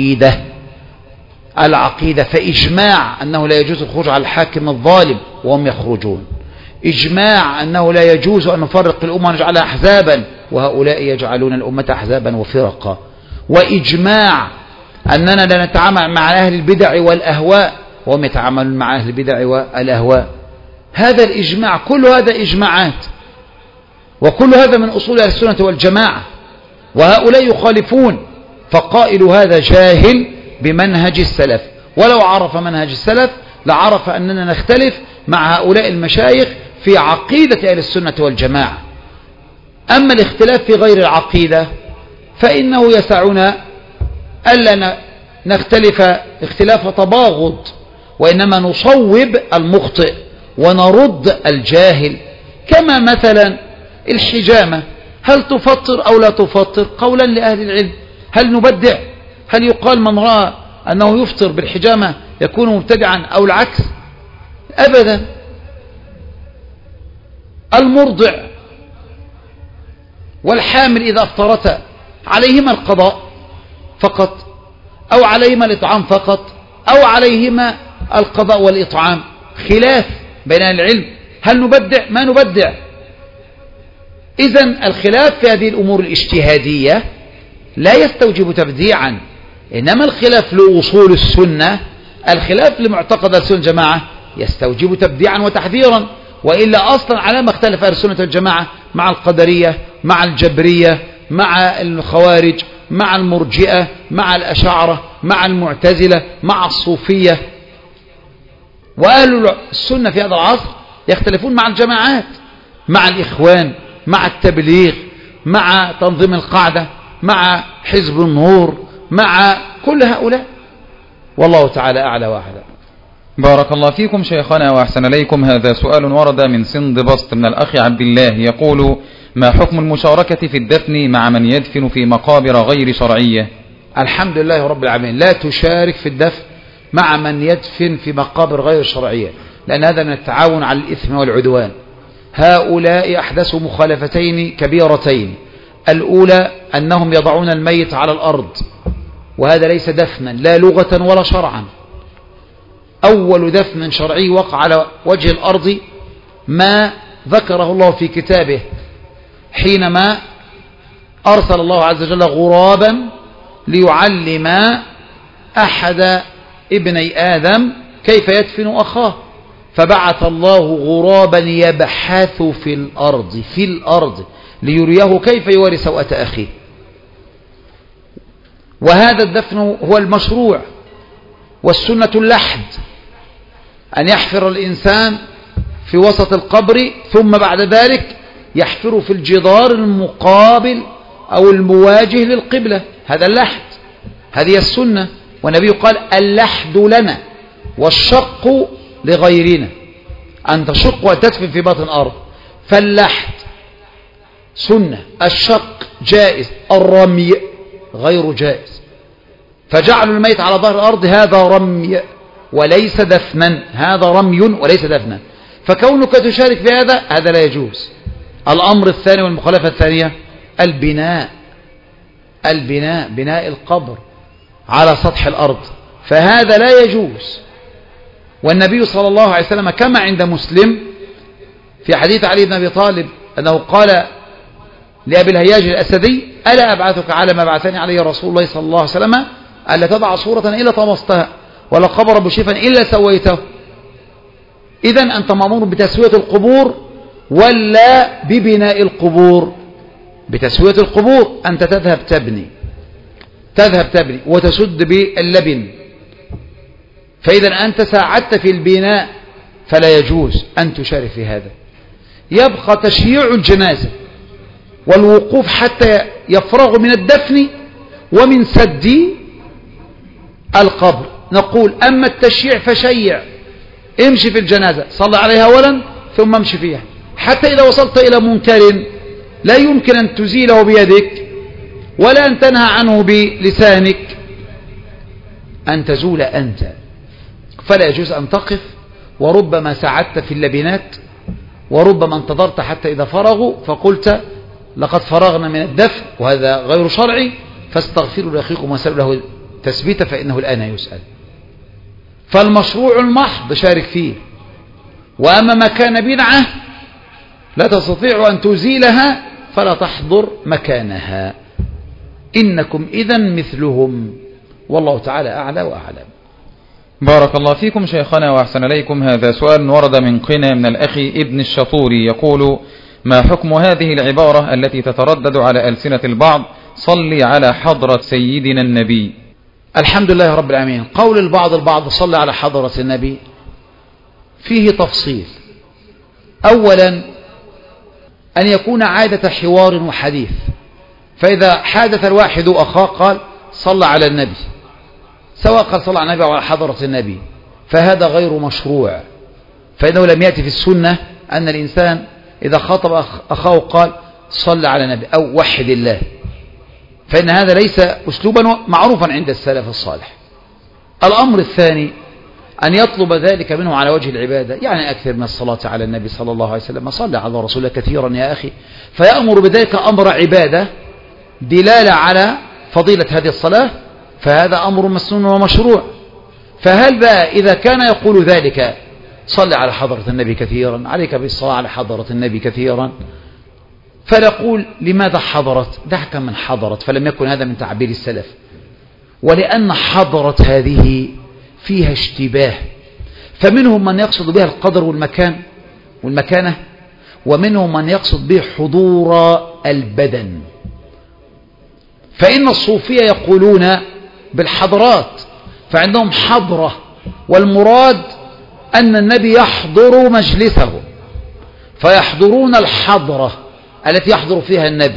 العقيدة. فإجماع أنه لا يجوز الخروج على الحاكم الظالم وهم يخرجون، إجماع أنه لا يجوز أن نفرق الأمة ونجعلها أحزابا وهؤلاء يجعلون الأمة أحزابا وفرقا، وإجماع أننا لا نتعامل مع أهل البدع والأهواء وهم يتعاملون مع أهل البدع والأهواء. هذا الإجماع، كل هذا إجماعات، وكل هذا من أصول أهل السنة والجماعة، وهؤلاء يخالفون. فقائل هذا جاهل بمنهج السلف، ولو عرف منهج السلف لعرف أننا نختلف مع هؤلاء المشايخ في عقيدة أهل السنة والجماعة. أما الاختلاف في غير العقيدة فإنه يسعنا ألا نختلف اختلاف تباغض، وإنما نصوب المخطئ ونرد الجاهل. كما مثلا الحجامة، هل تفطر أو لا تفطر؟ قولا لأهل العلم. هل نبدع؟ هل يقال من رأى أنه يفطر بالحجامة يكون مبتدعا أو العكس؟ أبدا. المرضع والحامل إذا افطرتا عليهما القضاء فقط، أو عليهما الإطعام فقط، أو عليهما القضاء والإطعام. خلاف بين العلم. هل نبدع؟ ما نبدع. إذن الخلاف في هذه الأمور الاجتهادية لا يستوجب تبديعا، إنما الخلاف لأصول السنة، الخلاف لمعتقد السنة الجماعة يستوجب تبديعا وتحذيرا. وإلا أصلا على ما اختلف أهل السنة والجماعة مع القدرية، مع الجبرية، مع الخوارج، مع المرجئة، مع الأشاعرة، مع المعتزلة، مع الصوفية. وأهل السنة في هذا العصر يختلفون مع الجماعات، مع الإخوان، مع التبليغ، مع تنظيم القاعدة، مع حزب النور، مع كل هؤلاء. والله تعالى أعلى وأعلى. بارك الله فيكم شيخنا وأحسن إليكم. هذا سؤال ورد من سند بسط من الأخ عبد الله، يقول: ما حكم المشاركة في الدفن مع من يدفن في مقابر غير شرعية؟ الحمد لله رب العالمين. لا تشارك في الدفن مع من يدفن في مقابر غير شرعية، لأن هذا من التعاون على الإثم والعدوان. هؤلاء أحدثوا مخالفتين كبيرتين. الأولى أنهم يضعون الميت على الأرض، وهذا ليس دفنا لا لغة ولا شرعا. أول دفن شرعي وقع على وجه الأرض ما ذكره الله في كتابه حينما أرسل الله عز وجل غرابا ليعلم أحد ابني آدم كيف يدفن أخاه، فبعث الله غرابا يبحث في الأرض ليريه كيف يواري سوءة أخيه. وهذا الدفن هو المشروع، والسنة اللحد، أن يحفر الإنسان في وسط القبر ثم بعد ذلك يحفر في الجدار المقابل أو المواجه للقبلة. هذا اللحد، هذه السنة. والنبي قال: اللحد لنا والشق لغيرنا، أن تشق وتدفن في باطن الأرض. فاللحد سنة، الشق جائز، الرمي غير جائز. فجعل الميت على ظهر الأرض هذا رمي وليس دفنا، هذا رمي وليس دفنا. فكونك تشارك في هذا لا يجوز. الأمر الثاني والمخالفة الثانية البناء بناء القبر على سطح الأرض، فهذا لا يجوز. والنبي صلى الله عليه وسلم كما عند مسلم في حديث علي بن أبي طالب أنه قال لأبي الهياج الأسدي: ألا أبعثك على ما بعثني عليه رسول الله صلى الله عليه وسلم ألا تضع صورة إلا طمستها ولا قبر بشفا إلا سويته. إذن أنت مأمور بتسوية القبور ولا ببناء القبور؟ بتسوية القبور. أنت تذهب تبني وتسد باللبن، فإذا أنت ساعدت في البناء فلا يجوز أن تشارك في هذا. يبقى تشييع الجنازة والوقوف حتى يفرغ من الدفن ومن سد القبر. نقول: أما التشييع فشيع، امشي في الجنازة، صلى عليها أولا ثم امشي فيها، حتى إذا وصلت إلى منكر لا يمكن أن تزيله بيدك ولا أن تنهى عنه بلسانك، أن تزول أنت، فلا يجوز أن تقف. وربما ساعدت في اللبنات، وربما انتظرت حتى إذا فرغوا فقلت: لقد فرغنا من الدفن، وهذا غير شرعي، فاستغفروا لأخيكم وسألوا له تثبيتا فإنه الآن يسأل. فالمشروع المحض شارك فيه. وأما ما كان بدعة لا تستطيع أن تزيلها فلا تحضر مكانها، إنكم إذن مثلهم، والله تعالى أعلى وأعلم. بارك الله فيكم شيخنا وأحسن إليكم. هذا سؤال ورد من قنا من الأخ ابن الشطوري يقول: ما حكم هذه العبارة التي تتردد على ألسنة البعض: صلي على حضرة سيدنا النبي؟ الحمد لله رب العالمين. قول البعض صلي على حضرة النبي فيه تفصيل. أولا أن يكون عادة حوار وحديث، فإذا حادث الواحد أخاه قال: صلى على النبي، سواء قال صلى على النبي أو على حضرة النبي، فهذا غير مشروع، فإنه لم يأتي في السنة أن الإنسان إذا خاطب أخاه قال: صلى على النبي أو وحد الله، فإن هذا ليس أسلوبا معروفا عند السلف الصالح. الأمر الثاني أن يطلب ذلك منه على وجه العبادة، يعني أكثر من الصلاة على النبي صلى الله عليه وسلم، صلى على رسوله كثيرا يا أخي، فيأمر بذلك أمر عبادة دلالة على فضيلة هذه الصلاة، فهذا أمر مسنون ومشروع. فهل بقى إذا كان يقول ذلك: صل على حضرة النبي كثيرا، عليك بالصلاة على حضرة النبي كثيرا، فنقول: لماذا حضرت؟ دعك من حضرت، فلم يكن هذا من تعبير السلف، ولأن حضرت هذه فيها اشتباه، فمنهم من يقصد بها القدر والمكانة، ومنهم من يقصد به حضور البدن. فإن الصوفية يقولون بالحضرات، فعندهم حضرة، والمراد أن النبي يحضر مجلسه، فيحضرون الحضرة التي يحضر فيها النبي،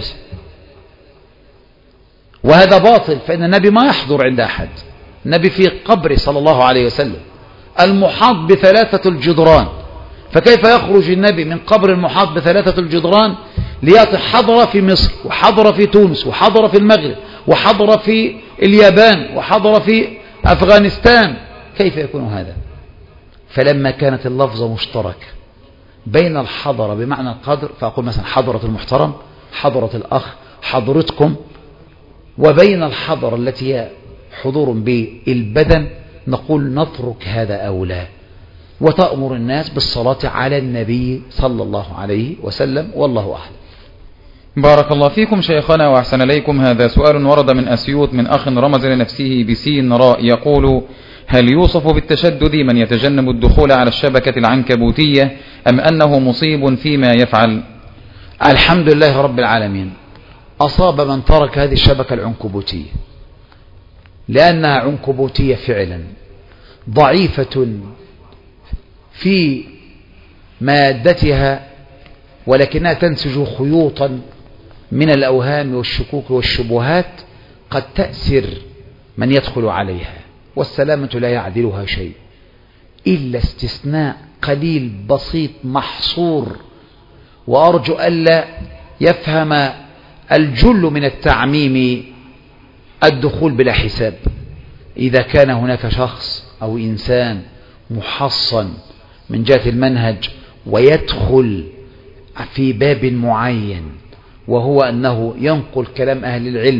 وهذا باطل، فإن النبي ما يحضر عند أحد، النبي في قبره صلى الله عليه وسلم المحاط بثلاثة الجدران، فكيف يخرج النبي من قبر المحاط بثلاثة الجدران ليأتي حضر في مصر، وحضر في تونس، وحضر في المغرب، وحضر في اليابان، وحضر في أفغانستان؟ كيف يكون هذا؟ فلما كانت اللفظة مشتركة بين الحضرة بمعنى القدر، فأقول مثلا حضرة المحترم، حضرة الأخ، حضرتكم، وبين الحضرة التي هي حضور بالبدن، نقول نترك هذا أولى، وتأمر الناس بالصلاة على النبي صلى الله عليه وسلم، والله أعلم. بارك الله فيكم شيخنا وأحسن إليكم. هذا سؤال ورد من أسيوط من أخ رمز لنفسه بسين راء يقول: هل يوصف بالتشدد من يتجنب الدخول على الشبكة العنكبوتية، أم أنه مصيب فيما يفعل؟ الحمد لله رب العالمين، أصاب من ترك هذه الشبكة العنكبوتية، لأنها عنكبوتية فعلا ضعيفة في مادتها، ولكنها تنسج خيوطا من الأوهام والشكوك والشبهات قد تأسر من يدخل عليها، والسلامة لا يعدلها شيء إلا استثناء قليل بسيط محصور، وأرجو ألا يفهم الجل من التعميم الدخول بلا حساب. إذا كان هناك شخص أو إنسان محصن من جهة المنهج ويدخل في باب معين، وهو أنه ينقل كلام أهل العلم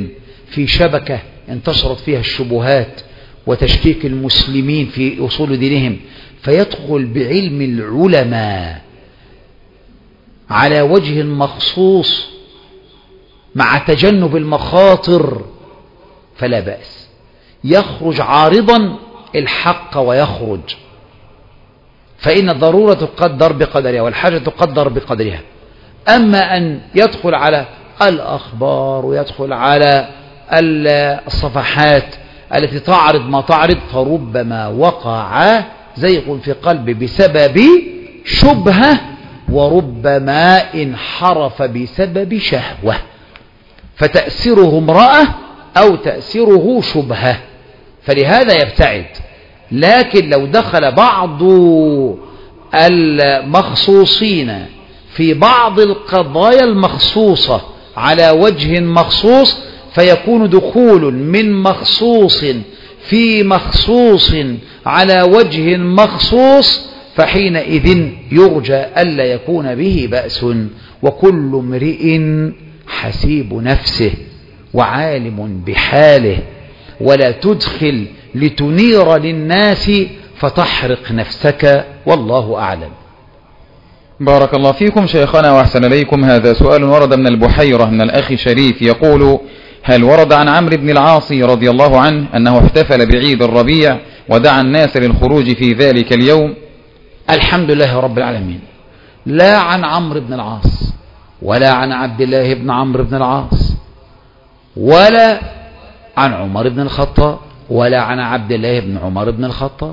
في شبكة انتشرت فيها الشبهات وتشكيك المسلمين في أصول دينهم، فيدخل بعلم العلماء على وجه مخصوص مع تجنب المخاطر فلا بأس. يخرج عارضا الحق ويخرج، فإن الضرورة تقدر بقدرها والحاجة تقدر بقدرها. أما أن يدخل على الأخبار ويدخل على الصفحات التي تعرض ما تعرض، فربما وقع زيغ في قلبه بسبب شبهة، وربما انحرف بسبب شهوة، فتأثيره امرأة أو تأثيره شبهة، فلهذا يبتعد. لكن لو دخل بعض المخصوصين في بعض القضايا المخصوصة على وجه مخصوص، فيكون دخول من مخصوص في مخصوص على وجه مخصوص، فحينئذ يرجى ألا يكون به بأس. وكل امرئ حسيب نفسه وعالم بحاله، ولا تدخل لتنير للناس فتحرق نفسك، والله أعلم. بارك الله فيكم شيخنا وأحسن إليكم. هذا سؤال ورد من البحيرة من الأخ شريف يقول: هل ورد عن عمرو بن العاص رضي الله عنه أنه احتفل بعيد الربيع ودعا الناس للخروج في ذلك اليوم؟ الحمد لله رب العالمين، لا عن عمرو بن العاص ولا عن عبد الله بن عمرو بن العاص ولا عن عمر بن الخطاب ولا عن عبد الله بن عمر بن الخطاب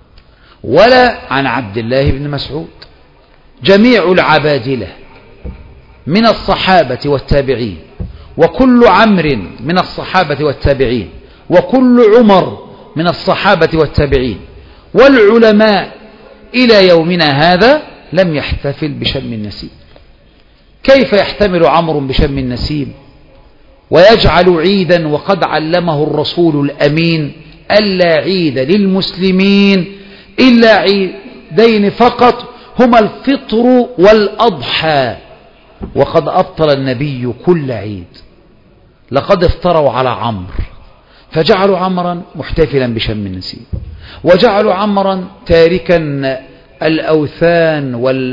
ولا عن عبد الله بن مسعود. جميع العبادلة من الصحابة والتابعين، وكل عمرو من الصحابة والتابعين، وكل عمر من الصحابة والتابعين، والعلماء إلى يومنا هذا لم يحتفل بشم النسيم. كيف يحتمل عمرو بشم النسيم ويجعل عيدا وقد علمه الرسول الأمين ألا عيد للمسلمين إلا عيدين فقط هما الفطر والأضحى، وقد أبطل النبي كل عيد. لقد افتروا على عمرو فجعلوا عمرا محتفلا بشم النسيم، وجعلوا عمرا تاركا الأوثان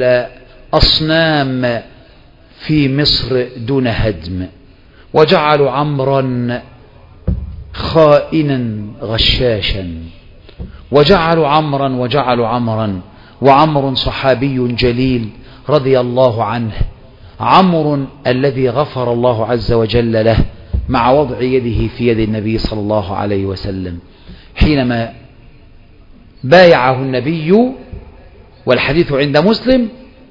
والأصنام في مصر دون هدم، وجعلوا عمرا خائنا غشاشا، وجعلوا عمرا وعمر صحابي جليل رضي الله عنه، عمرو الذي غفر الله عز وجل له مع وضع يده في يد النبي صلى الله عليه وسلم حينما بايعه النبي، والحديث عند مسلم،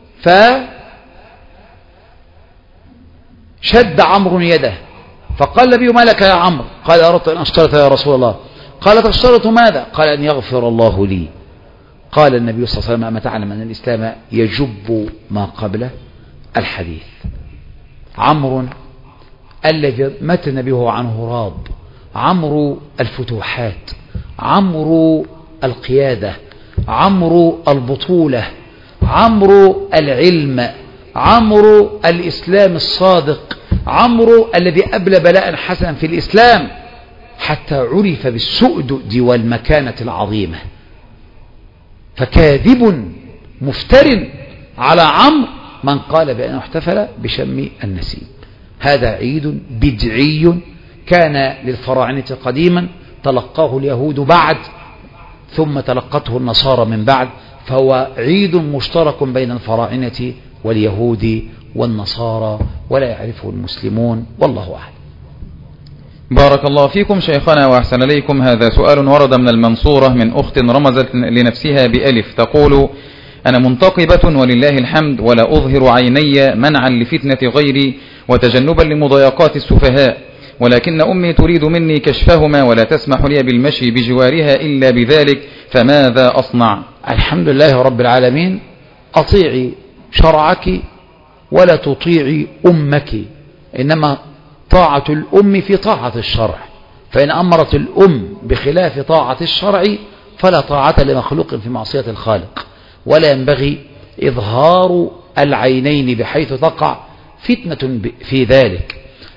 فشد عمرو يده فقال النبي: ما لك يا عمرو؟ قال: أردت أن أشترط يا رسول الله. قال: تشترط ماذا؟ قال: أن يغفر الله لي. قال النبي صلى الله عليه وسلم: أما تعلم أن الإسلام يجب ما قبله؟ الحديث. عمرو الذي مات النبي هو عنه راض، عمرو الفتوحات، عمرو القيادة، عمرو البطولة، عمرو العلم، عمرو الإسلام الصادق، عمرو الذي أبلى بلاء حسنا في الإسلام حتى عرف بالسؤدد والمكانة العظيمة. فكاذب مفتر على عمرو من قال بأنه احتفل بشم النسيم. هذا عيد بدعي كان للفراعنة قديما، تلقاه اليهود بعد، ثم تلقته النصارى من بعد، فهو عيد مشترك بين الفراعنة واليهود والنصارى ولا يعرفه المسلمون، والله أعلم. بارك الله فيكم شيخنا وأحسن إليكم. هذا سؤال ورد من المنصورة من أخت رمزت لنفسها بألف تقول: أنا منتقبة ولله الحمد، ولا أظهر عيني منعا لفتنة غيري وتجنبا لمضايقات السفهاء، ولكن أمي تريد مني كشفهما ولا تسمح لي بالمشي بجوارها إلا بذلك، فماذا أصنع؟ الحمد لله رب العالمين. أطيعي شرعك ولا تطيعي أمك، إنما طاعة الأم في طاعة الشرع، فإن أمرت الأم بخلاف طاعة الشرع فلا طاعة لمخلوق في معصية الخالق، ولا ينبغي إظهار العينين بحيث تقع فتنة في ذلك.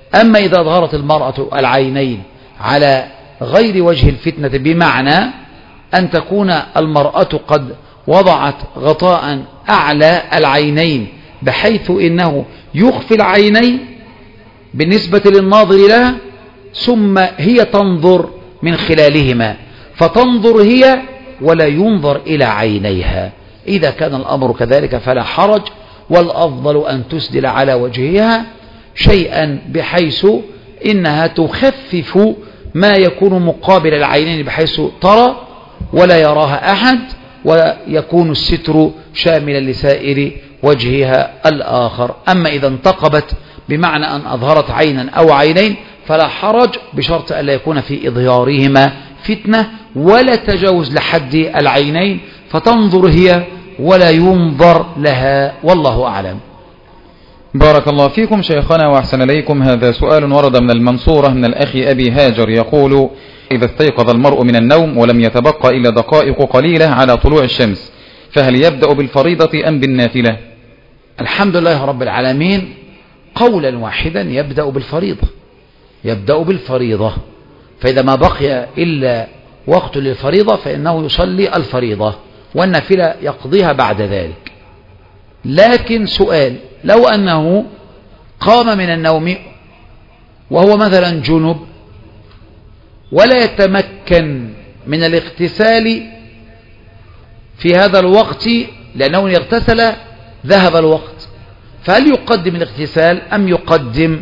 أما إذا ظهرت المرأة العينين على غير وجه الفتنة، بمعنى أن تكون المرأة قد وضعت غطاء أعلى العينين بحيث إنه يخفي العينين بالنسبة للناظر لها، ثم هي تنظر من خلالهما، فتنظر هي ولا ينظر إلى عينيها. إذا كان الأمر كذلك فلا حرج، والأفضل أن تسدل على وجهها شيئا بحيث إنها تخفف ما يكون مقابل العينين بحيث ترى ولا يراها أحد، ويكون الستر شاملا لسائر وجهها الآخر. أما إذا انتقبت بمعنى أن أظهرت عينا أو عينين فلا حرج، بشرط أن لا يكون في إظهارهما فتنة ولا تجاوز لحد العينين، فتنظر هي ولا ينظر لها، والله أعلم. بارك الله فيكم شيخنا وأحسن إليكم. هذا سؤال ورد من المنصورة من الأخ أبي هاجر، يقول: إذا استيقظ المرء من النوم ولم يتبقى إلا دقائق قليلة على طلوع الشمس، فهل يبدأ بالفريضة أم بالنافلة؟ الحمد لله رب العالمين، قولا واحدا يبدأ بالفريضة، يبدأ بالفريضة. فإذا ما بقي إلا وقت للفريضة فإنه يصلي الفريضة، والنافلة يقضيها بعد ذلك. لكن سؤال: لو أنه قام من النوم وهو مثلا جنب ولا يتمكن من الاغتسال في هذا الوقت، لأنه يغتسل ذهب الوقت، فهل يقدم الاغتسال أم يقدم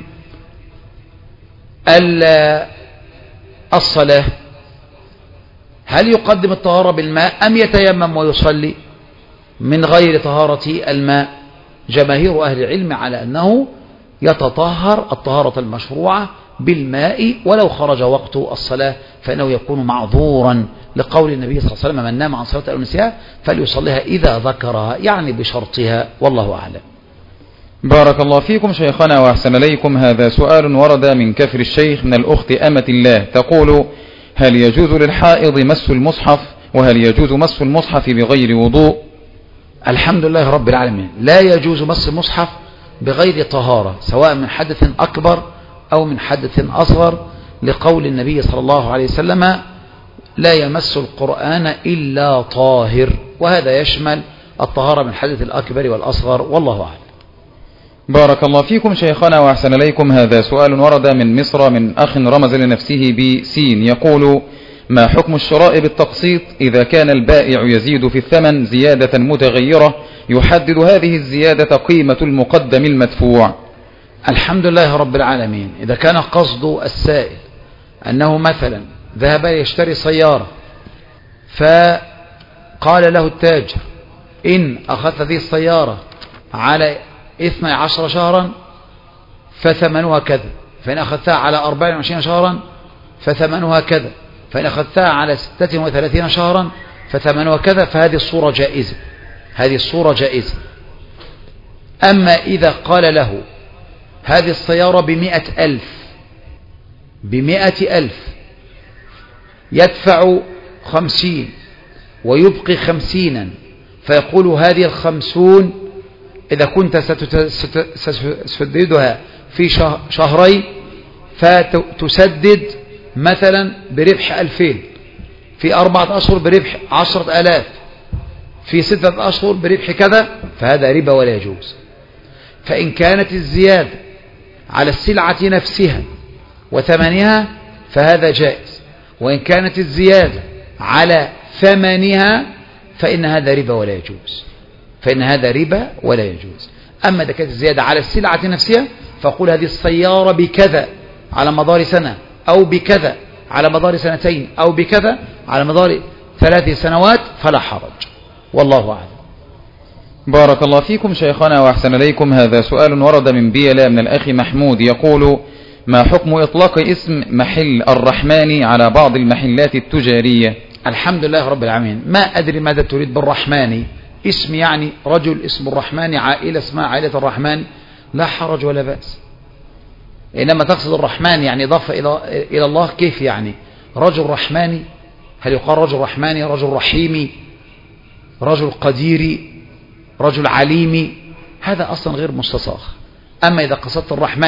الصلاة؟ هل يقدم الطهارة بالماء أم يتيمم ويصلي من غير طهارة الماء؟ جماهير أهل العلم على أنه يتطهر الطهارة المشروعة بالماء ولو خرج وقت الصلاة، فإنه يكون معذورا لقول النبي صلى الله عليه وسلم: من نام عن صلاة أو نسيها فليصليها إذا ذكرها، يعني بشرطها، والله أعلم. بارك الله فيكم شيخنا وأحسن إليكم. هذا سؤال ورد من كفر الشيخ من الأخت أمة الله، تقول: هل يجوز للحائض مس المصحف؟ وهل يجوز مس المصحف بغير وضوء؟ الحمد لله رب العالمين، لا يجوز مس المصحف بغير طهارة، سواء من حدث أكبر أو من حدث أصغر، لقول النبي صلى الله عليه وسلم: لا يمس القرآن إلا طاهر، وهذا يشمل الطهارة من الحدث الأكبر والأصغر، والله أعلم. بارك الله فيكم شيخنا وأحسن إليكم. هذا سؤال ورد من مصر من أخ رمز لنفسه بسين، يقول: ما حكم الشراء بالتقسيط إذا كان البائع يزيد في الثمن زيادة متغيرة يحدد هذه الزيادة قيمة المقدم المدفوع؟ الحمد لله رب العالمين، إذا كان قصد السائل أنه مثلا ذهب يشتري سيارة، فقال له التاجر: إن أخذت هذه السيارة على 12 شهرا فثمنها كذا، فإن أخذتها على 24 شهرا فثمنها كذا، فإن أخذتها على 36 شهرا فثمنها كذا، فهذه الصورة جائزة، هذه الصورة جائزة. أما إذا قال له: هذه السيارة ب100,000 يدفع 50 ويبقي 50، فيقول: هذه 50 إذا كنت ستسددها في شهرين فتسدد مثلا بربح 2000، في 4 أشهر بربح 10,000، في 6 أشهر بربح كذا، فهذا ربا ولا يجوز. فإن كانت الزيادة على السلعة نفسها وثمنها فهذا جائز، وإن كانت الزيادة على ثمنها فإن هذا ربا ولا يجوز، فإن هذا ربا ولا يجوز. أما إذا كانت الزيادة على السلعة نفسها فقول: هذه السيارة بكذا على مدار سنة، أو بكذا على مدار سنتين، أو بكذا على مدار 3 سنوات، فلا حرج، والله أعلم. بارك الله فيكم شيخنا وأحسن إليكم. هذا سؤال ورد من بيلا من الأخ محمود، يقول: ما حكم إطلاق اسم محل الرحمن على بعض المحلات التجارية؟ الحمد لله رب العالمين، ما أدري ماذا تريد بالرحمن، اسم يعني رجل اسم الرحمن، عائلة اسمها عائلة الرحمن، لا حرج ولا بأس. إنما تقصد الرحمن يعني إضافة إلى الله، كيف يعني؟ رجل رحماني، هل يقال رجل رحماني؟ رجل رحيمي، رجل قديري، رجل عليمي، هذا أصلا غير مستصاغ. أما إذا قصدت الرحمن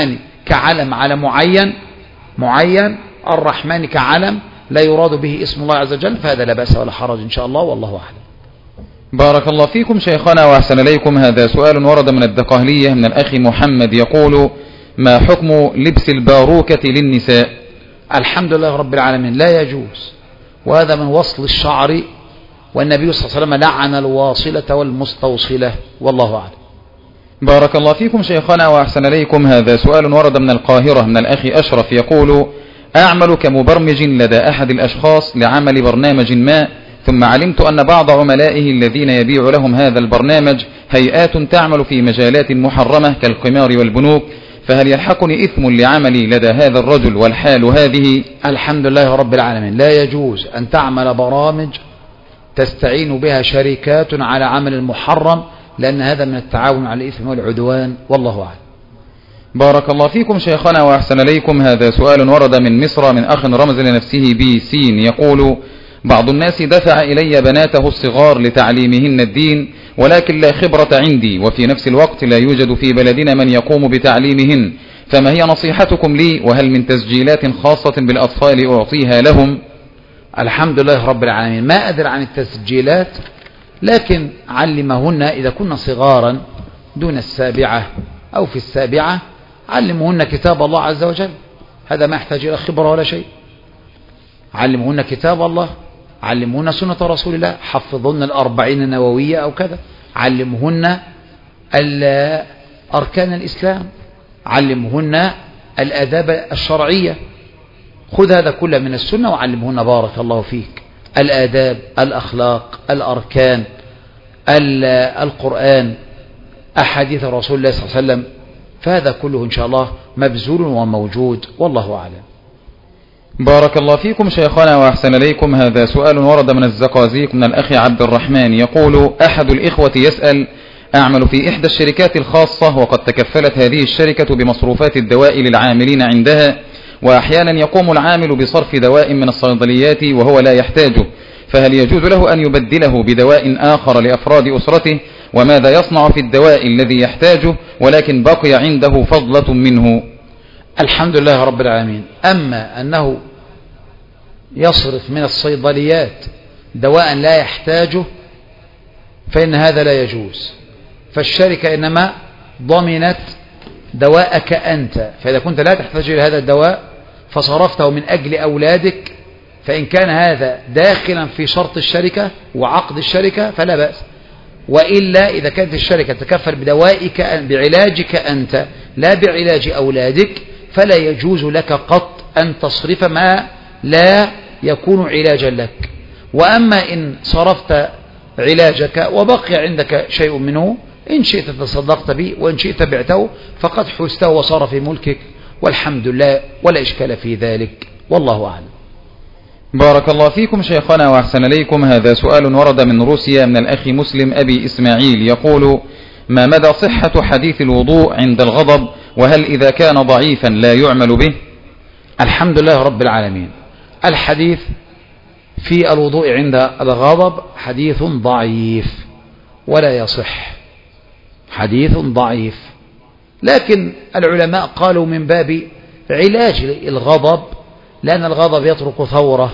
كعلم على معين الرحمن كعلم لا يراد به اسم الله عز وجل، فهذا لا بأس ولا حرج إن شاء الله، والله أعلم. بارك الله فيكم شيخنا وأحسن إليكم. هذا سؤال ورد من الدقهلية من الأخ محمد يقول: ما حكم لبس الباروكة للنساء؟ الحمد لله رب العالمين لا يجوز، وهذا من وصل الشعر، والنبي صلى الله عليه وسلم لعن الواصلة والمستوصلة، والله أعلم. بارك الله فيكم شيخنا وأحسن إليكم. هذا سؤال ورد من القاهرة من الأخ أشرف يقول: أعمل كمبرمج لدى أحد الأشخاص لعمل برنامج ما، ثم علمت أن بعض عملائه الذين يبيع لهم هذا البرنامج هيئات تعمل في مجالات محرمة كالقمار والبنوك، فهل يلحقني إثم لعملي لدى هذا الرجل والحال هذه؟ الحمد لله رب العالمين لا يجوز أن تعمل برامج تستعين بها شركات على عمل المحرم، لأن هذا من التعاون على الإثم والعدوان، والله أعلم. بارك الله فيكم شيخنا وأحسن إليكم. هذا سؤال ورد من مصر من أخ رمز لنفسه بسين يقول: بعض الناس دفع إلي بناته الصغار لتعليمهن الدين، ولكن لا خبرة عندي، وفي نفس الوقت لا يوجد في بلدنا من يقوم بتعليمهن، فما هي نصيحتكم لي؟ وهل من تسجيلات خاصة بالأطفال أعطيها لهم؟ الحمد لله رب العالمين ما أدري عن التسجيلات، لكن علمهن إذا كنا صغارا دون السابعة أو في السابعة، علمهن كتاب الله عز وجل، هذا ما يحتاج إلى خبرة ولا شيء. علمهن كتاب الله، علمهن سنة رسول الله، حفظهن الأربعين النووية أو كذا، علمهن أركان الإسلام، علمهن الآداب الشرعية، خذ هذا كله من السنة وعلمهن بارك الله فيك الآداب، الأخلاق، الأركان، القرآن، أحاديث رسول الله صلى الله عليه وسلم، فهذا كله إن شاء الله مبذول وموجود، والله أعلم. بارك الله فيكم شيخنا وأحسن إليكم. هذا سؤال ورد من الزقازيق من الأخ عبد الرحمن يقول: أحد الإخوة يسأل: أعمل في إحدى الشركات الخاصة، وقد تكفلت هذه الشركة بمصروفات الدواء للعاملين عندها، وأحيانا يقوم العامل بصرف دواء من الصيدليات وهو لا يحتاجه، فهل يجوز له أن يبدله بدواء آخر لأفراد أسرته؟ وماذا يصنع في الدواء الذي يحتاجه ولكن بقي عنده فضلة منه؟ الحمد لله رب العالمين. أما أنه يصرف من الصيدليات دواء لا يحتاجه فإن هذا لا يجوز، فالشركة إنما ضمنت دواءك أنت، فإذا كنت لا تحتاج إلى هذا الدواء فصرفته من أجل أولادك، فإن كان هذا داخلا في شرط الشركة وعقد الشركة فلا بأس، وإلا إذا كانت الشركة تكفل بدوائك بعلاجك أنت لا بعلاج أولادك فلا يجوز لك قط أن تصرف ما لا يكون علاجا لك. وأما إن صرفت علاجك وبقي عندك شيء منه، إن شئت تصدقت به وإن شئت بعته فقد حسته وصار في ملكك، والحمد لله ولا إشكال في ذلك، والله أعلم. بارك الله فيكم شيخنا وأحسن إليكم. هذا سؤال ورد من روسيا من الأخ مسلم أبي إسماعيل يقول: ما مدى صحة حديث الوضوء عند الغضب؟ وهل إذا كان ضعيفا لا يعمل به؟ الحمد لله رب العالمين. الحديث في الوضوء عند الغضب حديث ضعيف ولا يصح، حديث ضعيف، لكن العلماء قالوا من باب علاج الغضب، لأن الغضب يترك ثورة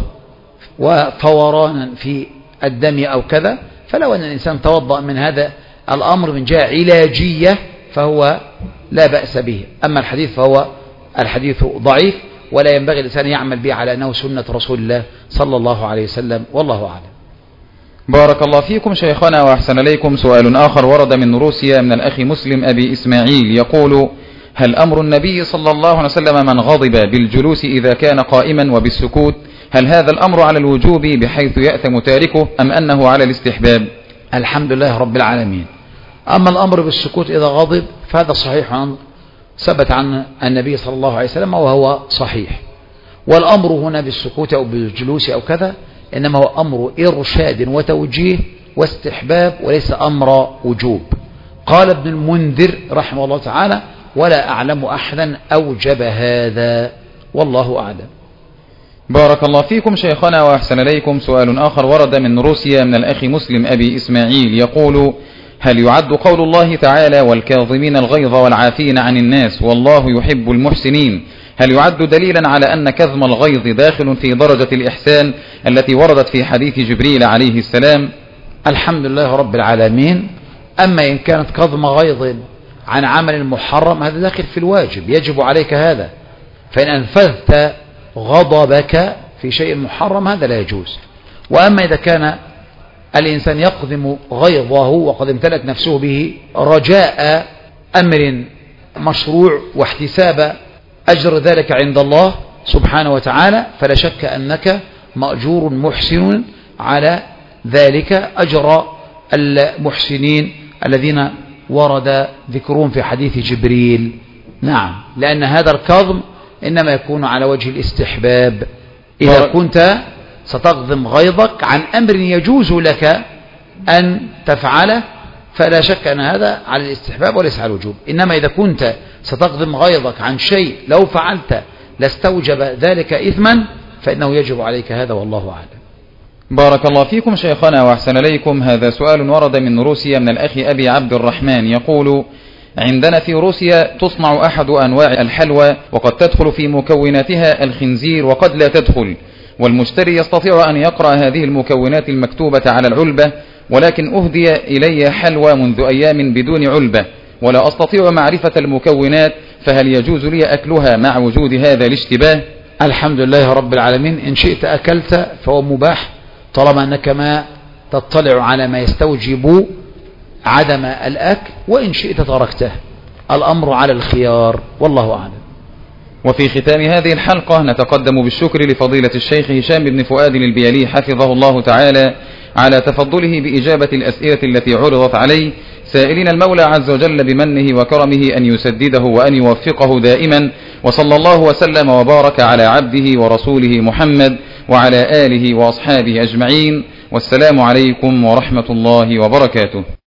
وفورانا في الدم أو كذا، فلو أن الإنسان توضأ من هذا الأمر من جهة علاجية فهو لا بأس به. أما الحديث فهو الحديث ضعيف ولا ينبغي الإنسان يعمل به على أنه سنة رسول الله صلى الله عليه وسلم، والله أعلم. بارك الله فيكم شيخنا وأحسن إليكم. سؤال آخر ورد من روسيا من الأخ مسلم أبي إسماعيل يقول: هل أمر النبي صلى الله عليه وسلم من غضب بالجلوس إذا كان قائما وبالسكوت، هل هذا الأمر على الوجوب بحيث يأثم تاركه أم أنه على الاستحباب؟ الحمد لله رب العالمين. أما الأمر بالسكوت إذا غضب فهذا صحيح ثبت عن النبي صلى الله عليه وسلم وهو صحيح، والأمر هنا بالسكوت أو بالجلوس أو كذا إنما هو أمر إرشاد وتوجيه واستحباب وليس أمر وجوب. قال ابن المنذر رحمه الله تعالى: ولا أعلم أحدا أوجب هذا، والله أعلم. بارك الله فيكم شيخنا وأحسن إليكم. سؤال آخر ورد من روسيا من الأخ مسلم أبي إسماعيل يقول: هل يعد قول الله تعالى والكاظمين الغيظ والعافين عن الناس والله يحب المحسنين، هل يعد دليلا على أن كظم الغيظ داخل في درجة الإحسان التي وردت في حديث جبريل عليه السلام؟ الحمد لله رب العالمين. أما إن كانت كظم غيظ عن عمل محرم هذا داخل في الواجب، يجب عليك هذا، فإن أنفذت غضبك في شيء محرم هذا لا يجوز. وأما إذا كان الإنسان يقدم غيظه وقد امتلت نفسه به رجاء أمر مشروع واحتساب أجر ذلك عند الله سبحانه وتعالى فلا شك أنك مأجور محسن على ذلك أجر المحسنين الذين ورد ذكرهم في حديث جبريل. نعم، لأن هذا الكظم إنما يكون على وجه الاستحباب إذا كنت ستقضم غيظك عن أمر يجوز لك أن تفعله فلا شك أن هذا على الاستحباب وليس على الوجوب. إنما إذا كنت ستقضم غيظك عن شيء لو فعلت لاستوجب ذلك إثما فإنه يجب عليك هذا والله أعلم. بارك الله فيكم شيخنا وأحسن إليكم. هذا سؤال ورد من روسيا من الأخ أبي عبد الرحمن يقول: عندنا في روسيا تصنع أحد أنواع الحلوى وقد تدخل في مكوناتها الخنزير وقد لا تدخل، والمشتري يستطيع أن يقرأ هذه المكونات المكتوبة على العلبة، ولكن أهدي إلي حلوى منذ أيام بدون علبة ولا أستطيع معرفة المكونات، فهل يجوز لي أكلها مع وجود هذا الاشتباه؟ الحمد لله رب العالمين. إن شئت أكلت فهو مباح طالما أنك ما تطلع على ما يستوجب عدم الأكل، وإن شئت تركته، الأمر على الخيار والله أعلم. وفي ختام هذه الحلقة نتقدم بالشكر لفضيلة الشيخ هشام بن فؤاد البيلي حفظه الله تعالى على تفضله بإجابة الأسئلة التي عرضت عليه، سائلين المولى عز وجل بمنه وكرمه أن يسدده وأن يوفقه دائما، وصلى الله وسلم وبارك على عبده ورسوله محمد وعلى آله وأصحابه أجمعين، والسلام عليكم ورحمة الله وبركاته.